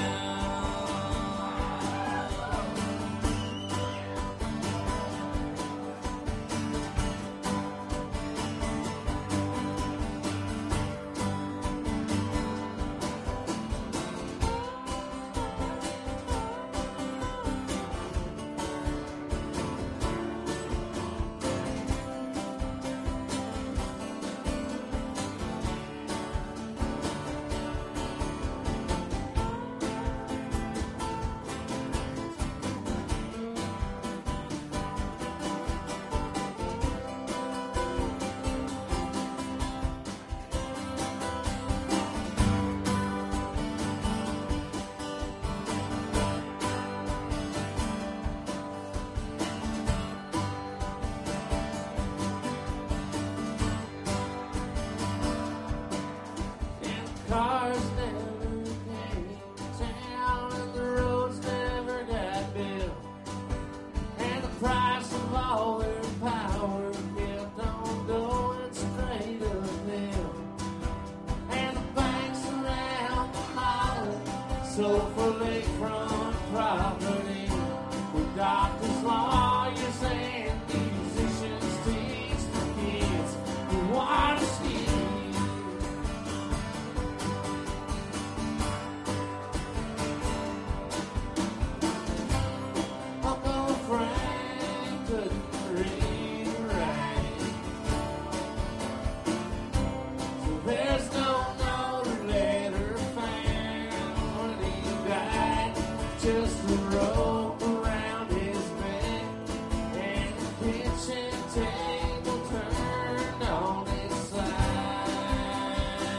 Cars never came to town and the roads never got built. And the price of all their power kept on going straight uphill. And the banks around the mall sold for lakefront property. With doctors, lawyers, and musicians teach the kids who want to ski. Uncle Frank couldn't read or write, so there's no note or letter found when he died. Just a rope around his neck and the kitchen table turned on its side.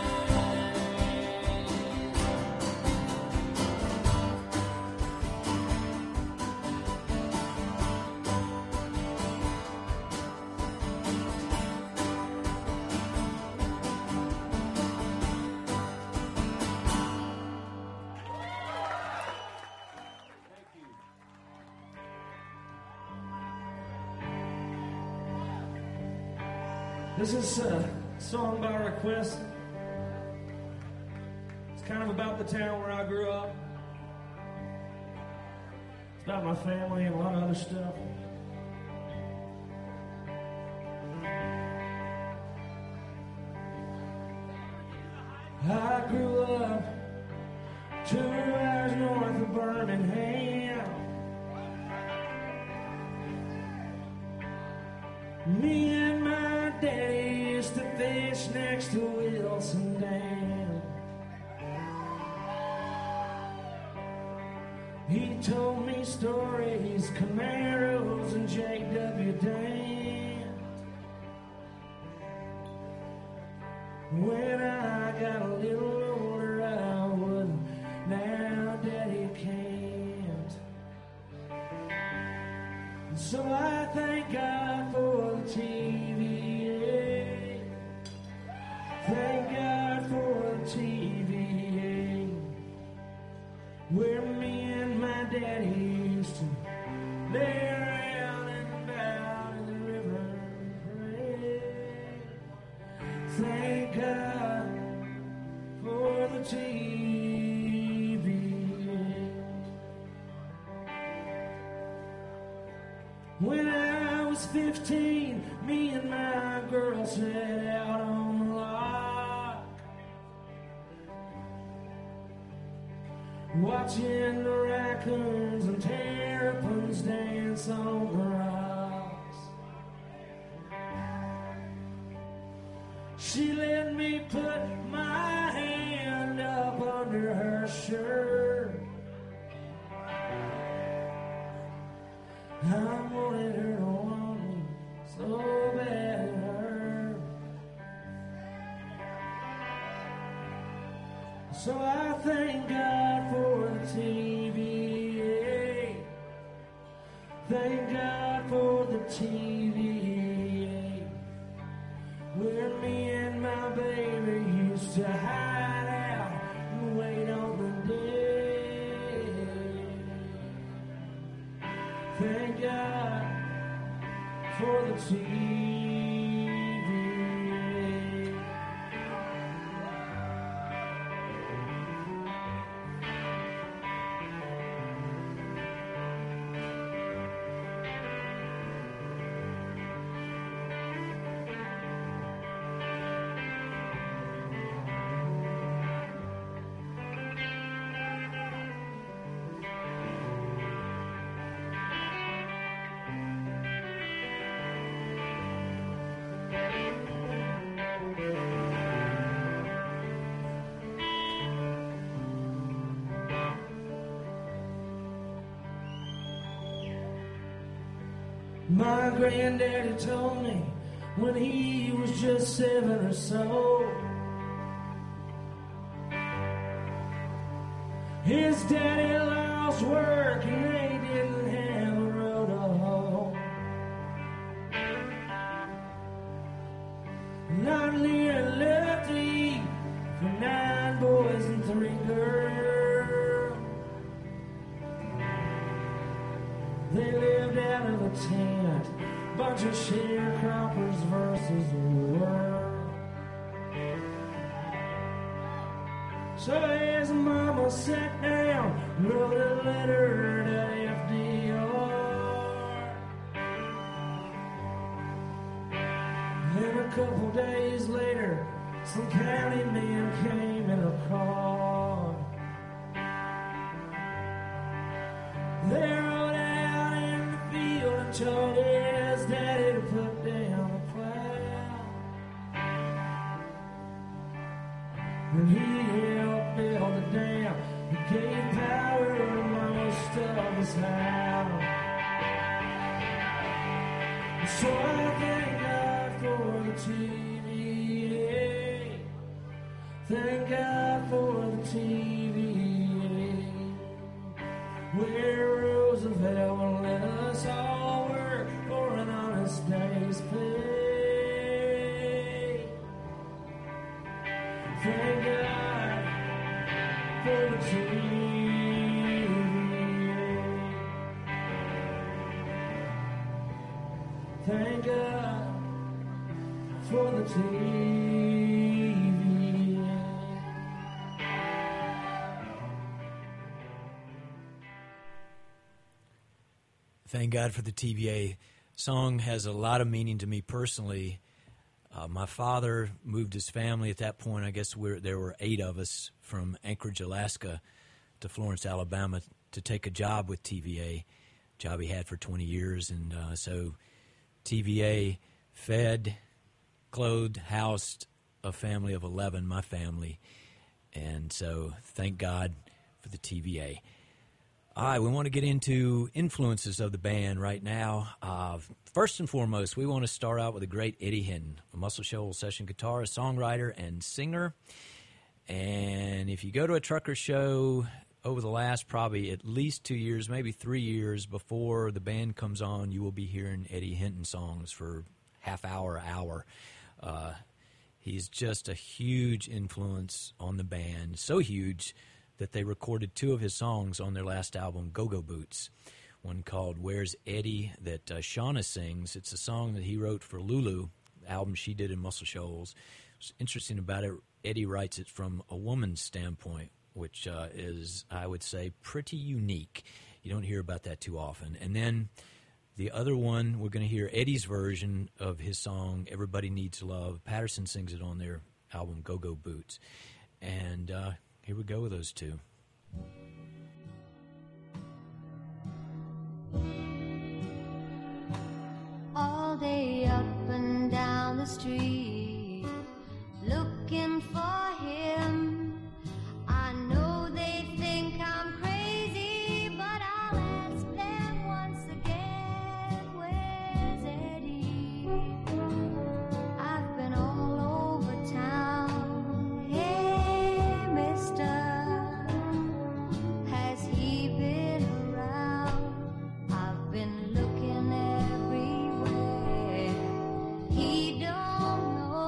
This is a song by request. It's kind of about the town where I grew up. It's about my family and a lot of other stuff. I grew up two hours north of Birmingham. Me and my daddy used to fish next to Wilson Dam. He told me stories, Camaros and J W Dant. When I got a little older, I would. Now daddy can't. So I thank God for the T V. Thank God for the T V. Where me and my daddy used to lay around and about in the river and pray. Thank God for the T V. When I was fifteen, me and my girl set out on the lock, watching the raccoons and terrapins dance on the rocks. She let me put my hand up under her shirt. I wanted her to want me so bad it hurt. So I thank God for the T V. Thank God for the T V. Where me and my baby used to hide out and wait on the day. Thank God for the T V. My granddaddy told me when he was just seven or so, his daddy lost work and they didn't have a road to hoe. Not near left to eat for nine boys and three girls. They lived out of a tent, bunch of sharecroppers versus the world. So his mama sat down, wrote a letter to F D R. Then a couple days later, some county men came in a car. They rode out in the field and told his daddy to put down the plow. And he helped build the dam. He gave power to most of his house. So I thank God for the T V. Thank God for the T V. Where Roosevelt will let us all work for an honest day's pay. Thank God for the T V. Thank God for the T V. Thank God for the T V A. Song has a lot of meaning to me personally. Uh, my father moved his family at that point. I guess we're, there were eight of us from Anchorage, Alaska to Florence, Alabama to take a job with T V A, job he had for twenty years. And uh, so T V A fed, clothed, housed a family of eleven, my family. And so thank God for the T V A. All right, we want to get into influences of the band right now. Uh, first and foremost, we want to start out with the great Eddie Hinton, a Muscle Shoals session guitarist, songwriter, and singer. And if you go to a trucker show over the last probably at least two years, maybe three years before the band comes on, you will be hearing Eddie Hinton songs for half hour, hour. Uh, he's just a huge influence on the band, so huge that they recorded two of his songs on their last album, Go-Go Boots. One called Where's Eddie that uh, Shauna sings. It's a song that he wrote for Lulu, the album she did in Muscle Shoals. What's interesting about it, Eddie writes it from a woman's standpoint, which uh, is, I would say, pretty unique. You don't hear about that too often. And then the other one, we're going to hear Eddie's version of his song, Everybody Needs Love. Patterson sings it on their album, Go-Go Boots. And uh, here we go with those two. All day up and down the street, looking for him. I know they think I'm crazy, but I'll ask them once again, where's Eddie? I've been all over town. Hey, mister, has he been around? I've been looking everywhere. He don't know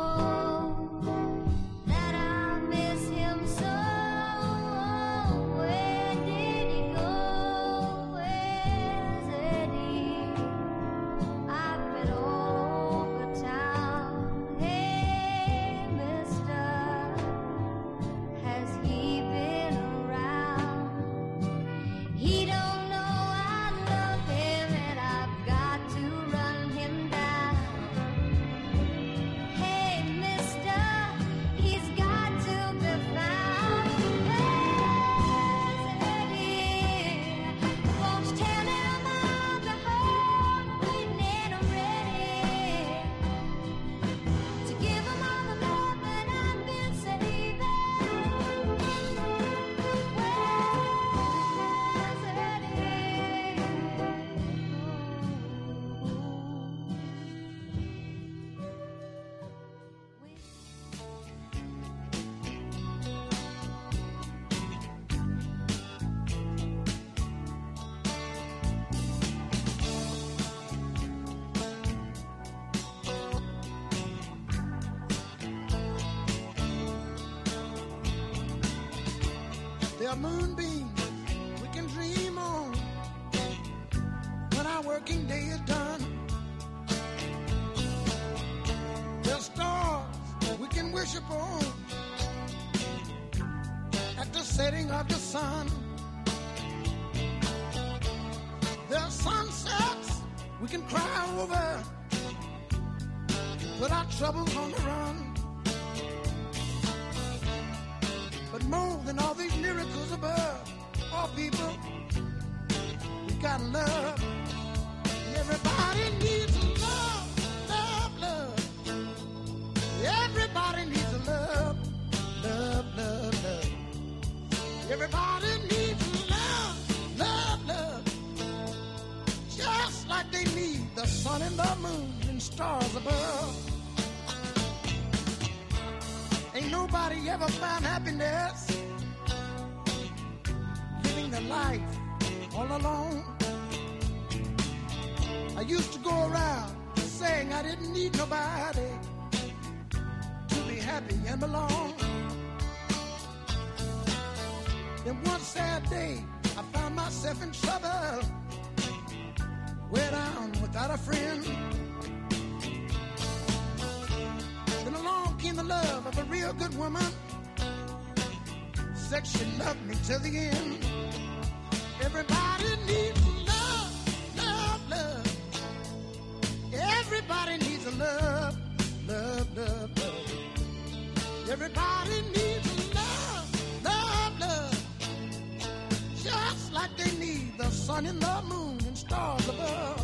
There are moonbeams we can dream on when our working day is done. There are stars we can worship on at the setting of the sun. There are sunsets we can cry over, put our troubles on the run. But more than all these miracles above, all people, we got love. Everybody needs love, love, love. Everybody needs love, love, love, love. Everybody needs love, love, love. Just like they need the sun and the moon and stars above. Ain't nobody ever found happiness living their life all alone. I used to go around saying I didn't need nobody to be happy and belong. Then one sad day I found myself in trouble, way down without a friend. Then along came the love of a real good woman, said she loved me till the end. Everybody needs love, love, love. Everybody needs a love, love, love, love. Everybody needs a love, love, love. Just like they need the sun and the moon and stars above.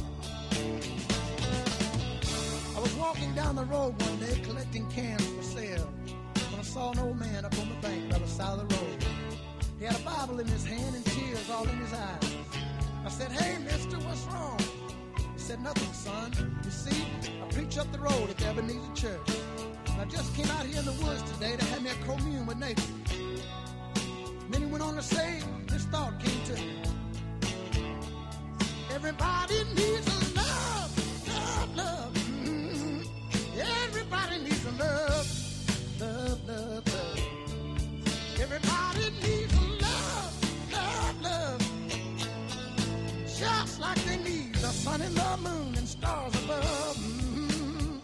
I was walking down the road one day collecting cans for sale when I saw an old man up on the bank by the side of the road. He had a Bible in his hand and tears all in his eyes. I said, "Hey, mister, what's wrong?" He said, "Nothing, son. You see, I preach up the road at the Ebenezer Church. And I just came out here in the woods today to have me a commune with nature." And then he went on to say, this thought came to me. Everybody needs a love, love, love. Mm-hmm. Everybody needs a love, love, love, love. Everybody needs a love, love, love. Just like they need the sun and the moon and stars above. Mm-hmm.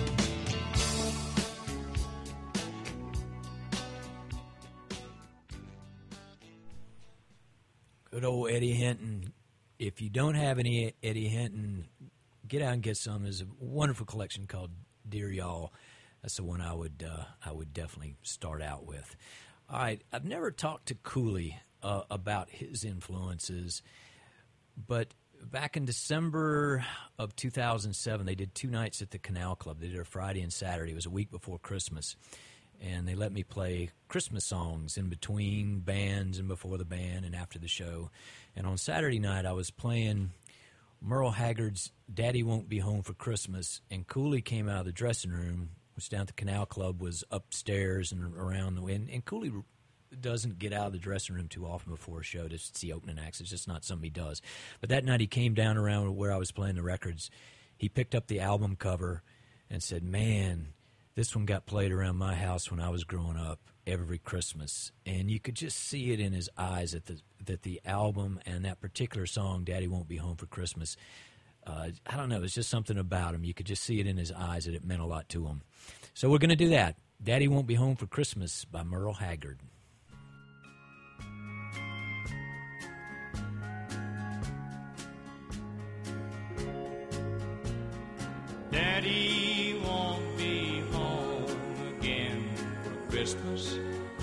Good old Eddie Hinton. If you don't have any Eddie Hinton, get out and get some. There's a wonderful collection called Dear Y'all. That's the one I would uh, I would definitely start out with. All right, I've never talked to Cooley uh, about his influences, but back in December of two thousand seven, they did two nights at the Canal Club. They did a Friday and Saturday. It was a week before Christmas, and they let me play Christmas songs in between bands and before the band and after the show. And on Saturday night, I was playing Merle Haggard's Daddy Won't Be Home for Christmas, and Cooley came out of the dressing room, which down at the Canal Club was upstairs and around the way. And, and Cooley doesn't get out of the dressing room too often before a show to see opening acts. It's just not something he does. But that night he came down around where I was playing the records. He picked up the album cover and said, "Man, this one got played around my house when I was growing up every Christmas." And you could just see it in his eyes that the that the album and that particular song, Daddy Won't Be Home for Christmas, uh, I don't know, it's just something about him. You could just see it in his eyes that it meant a lot to him. So we're going to do that. Daddy Won't Be Home for Christmas by Merle Haggard. Daddy won't be home again for Christmas,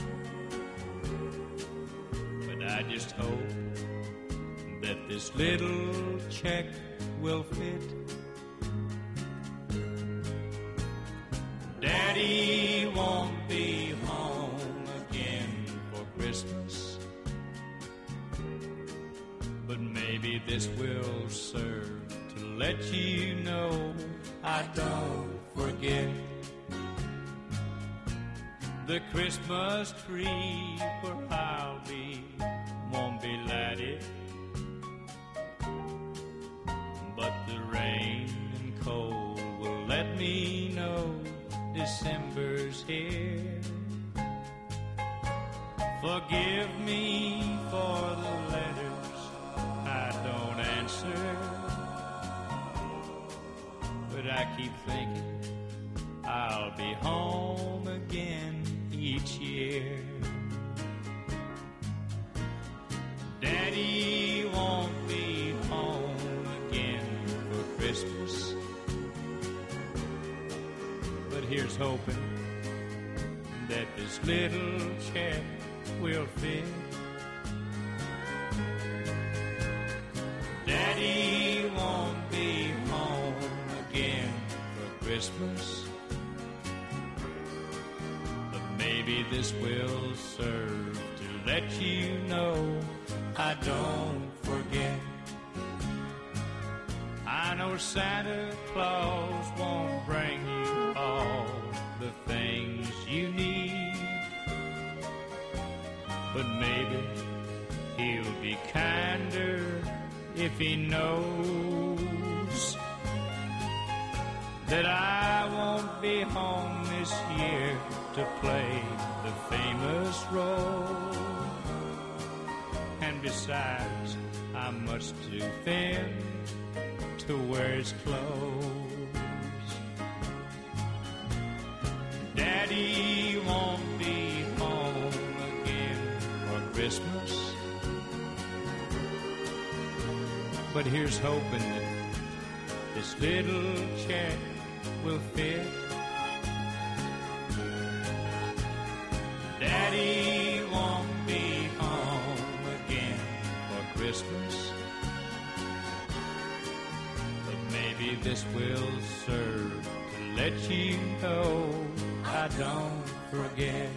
but I just hope that this little check will fit. Daddy won't be home again for Christmas, but maybe this will serve to let you know I don't forget. The Christmas tree where I'll be won't be lighted, but the rain and cold will let me know December's here. Forgive me for the letters I don't answer. But I keep thinking I'll be home again each year. Daddy won't be home again for Christmas, but here's hoping that this little check will fit. Daddy won't be home again for Christmas, but maybe this will serve to let you know I don't forget. I know Santa Claus won't bring you all the things you need, but maybe he'll be kinder if he knows that I won't be home this year to play the famous role. And besides, I'm much too thin to wear his clothes. Daddy won't be home again for Christmas, but here's hoping that this little check will fit. Daddy won't be home again for Christmas, but maybe this will serve to let you know I don't forget.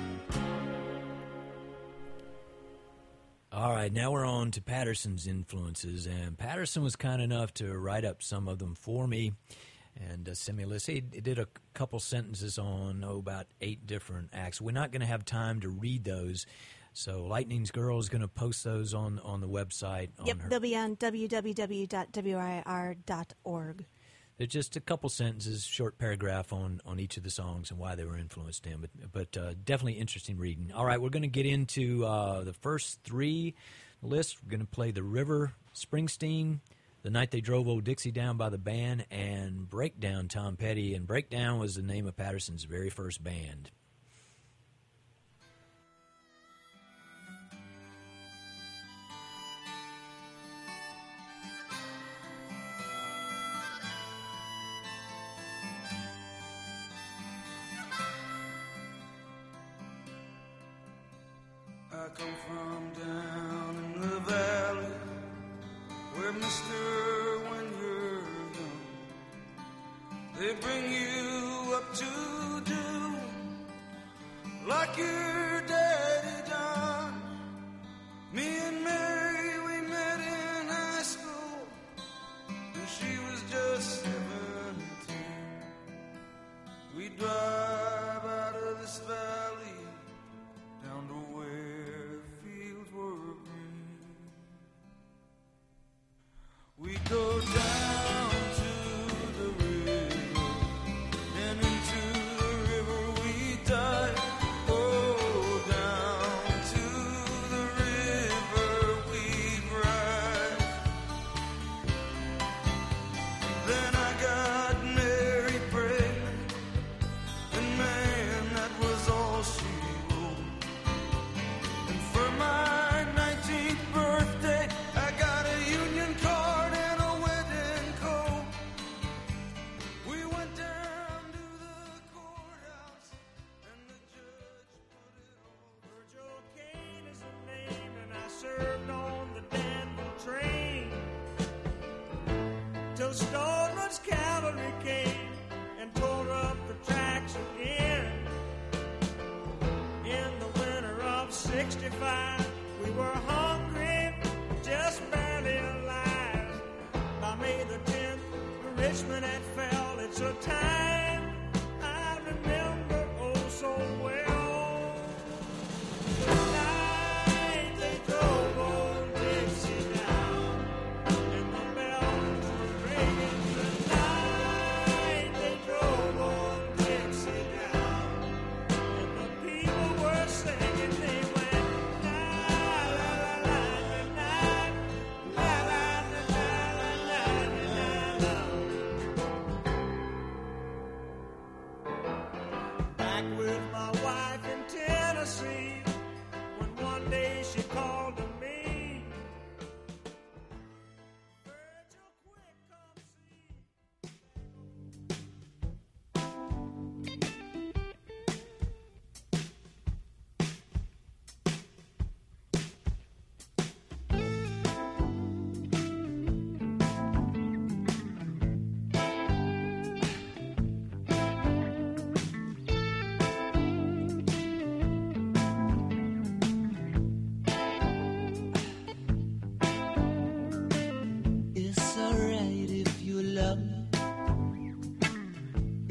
All right, now we're on to Patterson's influences, and Patterson was kind enough to write up some of them for me and uh, send me a list. He did a couple sentences on, oh, about eight different acts. We're not going to have time to read those, so Lightning's Girl is going to post those on, on the website. On Yep, her. they'll be on w w w dot w r i r dot org. There's just a couple sentences, short paragraph on, on each of the songs and why they were influenced in, but but uh, definitely interesting reading. All right, we're going to get into uh, the first three lists. We're going to play The River, Springsteen, The Night They Drove Old Dixie Down by the Band, and Breakdown, Tom Petty. And Breakdown was the name of Patterson's very first band. I come from down in the valley where, mister, when you're young, they bring you up to do like your daddy done. Me and Mary, we met in high school, and she was just seventeen. We drive out of this valley down to where fields were green. We go down to the river, and into the river we dive. Oh, down to the river we ride. Then I got Mary pregnant, and man, that was all she wrote. And for my nineteenth birthday, I got a union card and a wedding coat. We went down to the courthouse, and the judge put it all. Virgil Kane is the name, and I served on the Danville train till Stoneman's cavalry came and tore up the tracks again. In the winter of sixty-five, we were hungry, just barely alive. By May the tenth, Richmond had fell. It's a time I remember oh so well. The night they drove old Dixie down, and the bells were ringing. The night they drove old Dixie down, and the people were singing. They went down.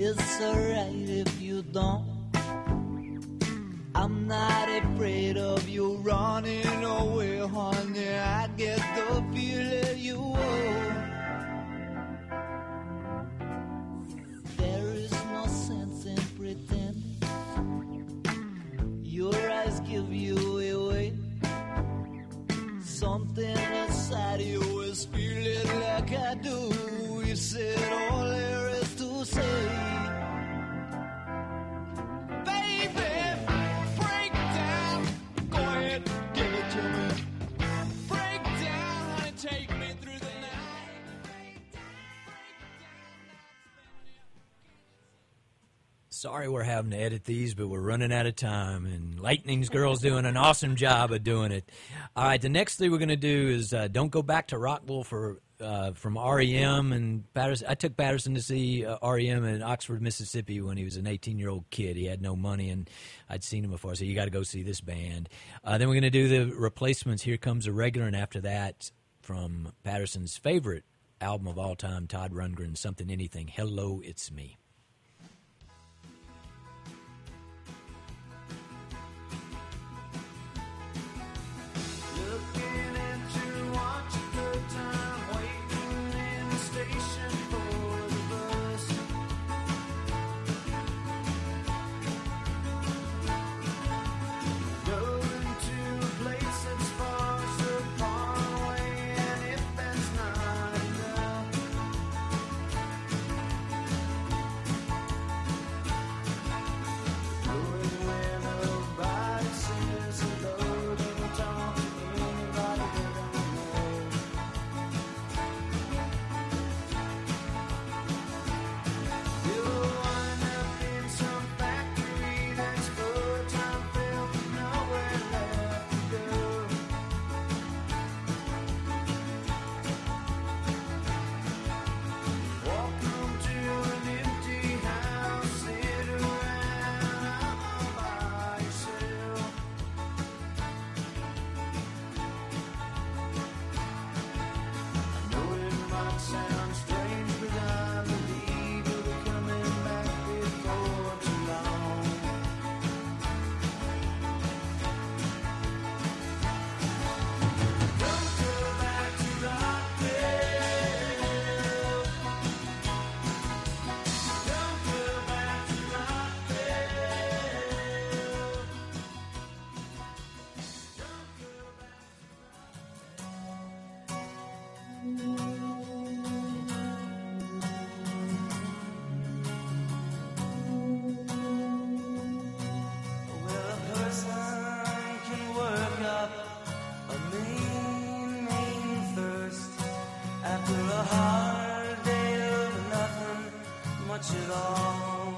It's alright if you don't. I'm not afraid of you running away, honey. I get the feeling you will. There is no sense in pretending. Your eyes give you away. Something inside you is feeling like I do. You said all there is to say. Baby, break down. Go ahead, give it to me. Break down, honey, take me through the night. Sorry we're having to edit these, but we're running out of time, and Lightning's Girl's doing an awesome job of doing it. All right, the next thing we're going to do is uh, Don't Go Back to Rockville for uh, from R E M and Patterson. I took Patterson to see uh, R E M in Oxford, Mississippi when he was an eighteen-year-old kid. He had no money, and I'd seen him before. I said, you got to go see this band. Uh, then we're going to do the Replacements, Here Comes a Regular, and after that, from Patterson's favorite album of all time, Todd Rundgren's Something Anything, Hello, It's Me. Looking into watch a good time, waiting in the station for the bus. Going to a place that's far, so far away, and if that's not enough, going where nobody says hello, they don't talk to anybody they don't know. You'll wind up in some factory that's full-time filled with nowhere left to go. Welcome to an empty house, sit around all by yourself. I know it might sound strange, but I believe you'll be coming back before too long. Don't go back to Rockville. Don't go back to Rockville. Well, a person can work up a mean, mean thirst after a hard day of nothing much at all.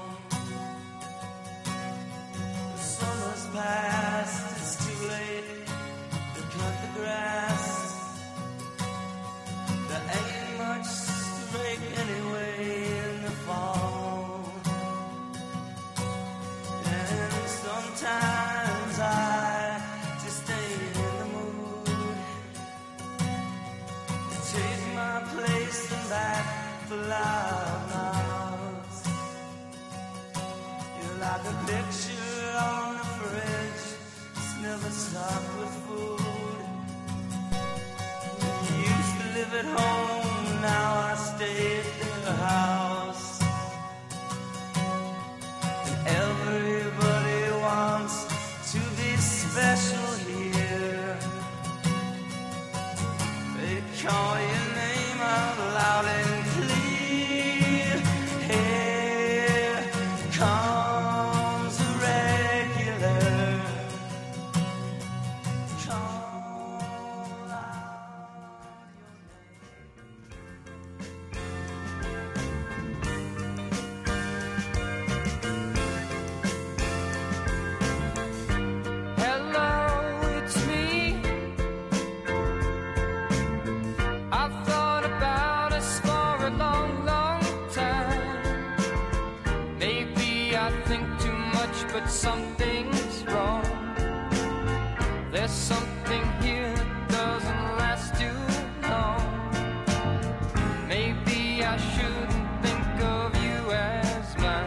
The summer's past, it's too late to cut the grass. There ain't much to break anyway in the fall. And sometimes I just ain't in the mood to take my place and back for loud mouths. You're like a picture on the fridge, it's never stocked with food. You used to live at home, now I stay at the house. And everybody wants to be special here. They call your name out loud and clear. Here comes a regular. Call out Hello, it's me. I've thought about us for a long, long time. Maybe I think too much, but something's wrong. There's something here that doesn't last too long. Maybe I shouldn't think of you as mine.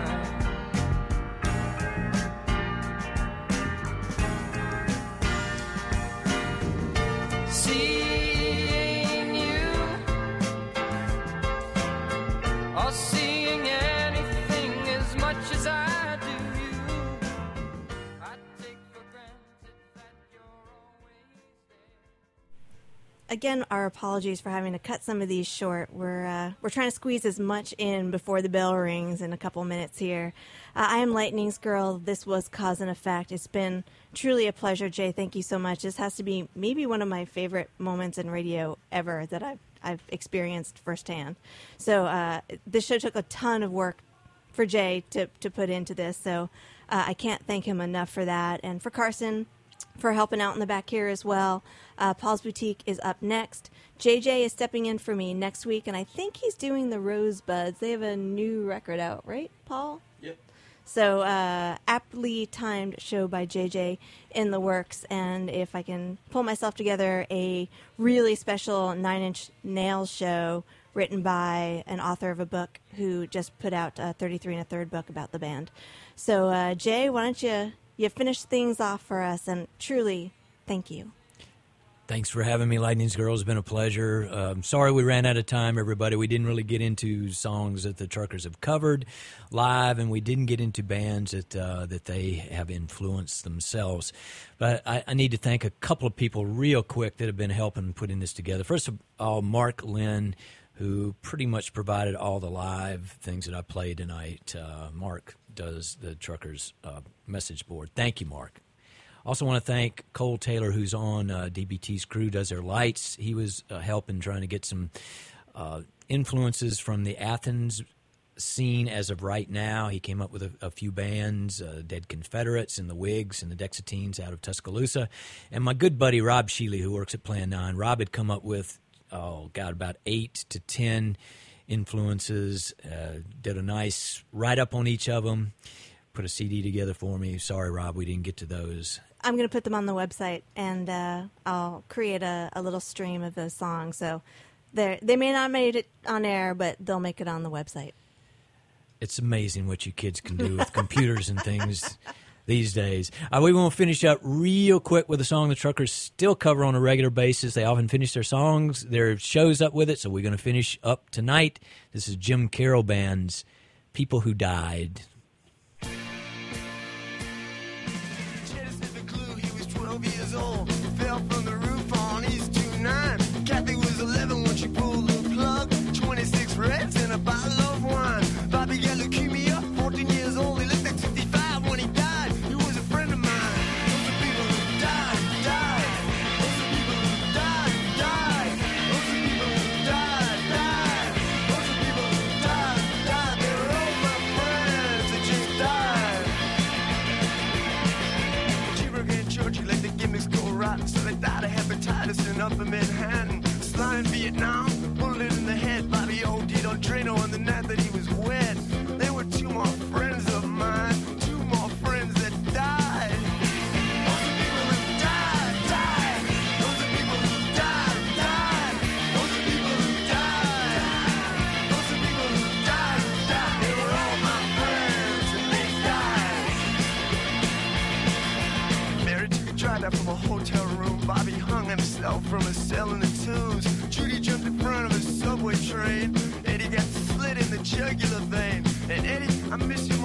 again, our apologies for having to cut some of these short. We're uh, we're trying to squeeze as much in before the bell rings in a couple minutes here. Uh, I am Lightning's Girl. This was Cause and Effect. It's been truly a pleasure, Jay. Thank you so much. This has to be maybe one of my favorite moments in radio ever that I've, I've experienced firsthand. So uh, this show took a ton of work for Jay to, to put into this. So uh, I can't thank him enough for that. And for Carson, for helping out in the back here as well. Uh, Paul's Boutique is up next. J J is stepping in for me next week, and I think he's doing the Rosebuds. They have a new record out, right, Paul? Yep. So uh, aptly timed show by J J in the works, and if I can pull myself together, a really special Nine Inch Nails show written by an author of a book who just put out a thirty-three and a third book about the band. So uh, Jay, why don't you... You finished things off for us, and truly, thank you. Thanks for having me, Lightning's Girl. It's been a pleasure. Um, sorry we ran out of time, everybody. We didn't really get into songs that the Truckers have covered live, and we didn't get into bands that uh, that they have influenced themselves. But I, I need to thank a couple of people real quick that have been helping putting this together. First of all, Mark Lynn, who pretty much provided all the live things that I played tonight. Uh, Mark does the Truckers uh, message board. Thank you, Mark. Also want to thank Cole Taylor, who's on uh, D B T's crew, does their lights. He was uh, helping trying to get some uh, influences from the Athens scene as of right now. He came up with a, a few bands, uh, Dead Confederates and the Wigs and the Dexatines out of Tuscaloosa. And my good buddy Rob Sheely, who works at Plan nine, Rob had come up with, oh, God, about eight to ten influences, uh, did a nice write-up on each of them, put a C D together for me. Sorry, Rob, we didn't get to those. I'm going to put them on the website, and uh, I'll create a, a little stream of those songs. So they they may not made it on air, but they'll make it on the website. It's amazing what you kids can do with computers and things these days. Uh, we want to finish up real quick with a song the Truckers still cover on a regular basis. They often finish their songs, their shows up with it, so we're going to finish up tonight. This is Jim Carroll Band's People Who Died. Years old, fell from the roof on East two nine. Kathy was eleven when she pulled the plug. twenty-six Reds and a bottle of wine. Bobby got leukemia, fourteen years old. He looked like fifty-five when he died. He was a friend of mine. Those are people who died, died. Those are people who died, died. Those are people who died, died. Those are people who died, died. They were all my friends that just died. Cheever and Georgie let the gimmicks go rotten, so they died of hepatitis in Upper Manhattan. Sly in Vietnam, bullet in the head. Bobby O D'd on Drano on the night that he was wet. There were two more friends of mine, two more friends that died. Those are people who died, died. Those are people who died, died. Those are people who died. Those are people who died, died. They were all my friends and they died. Mary took a drive out from a hotel room. Bobby hung himself from a cell in the Tombs. Judy jumped in front of a subway train. Eddie got slit in the jugular vein. And Eddie, I miss you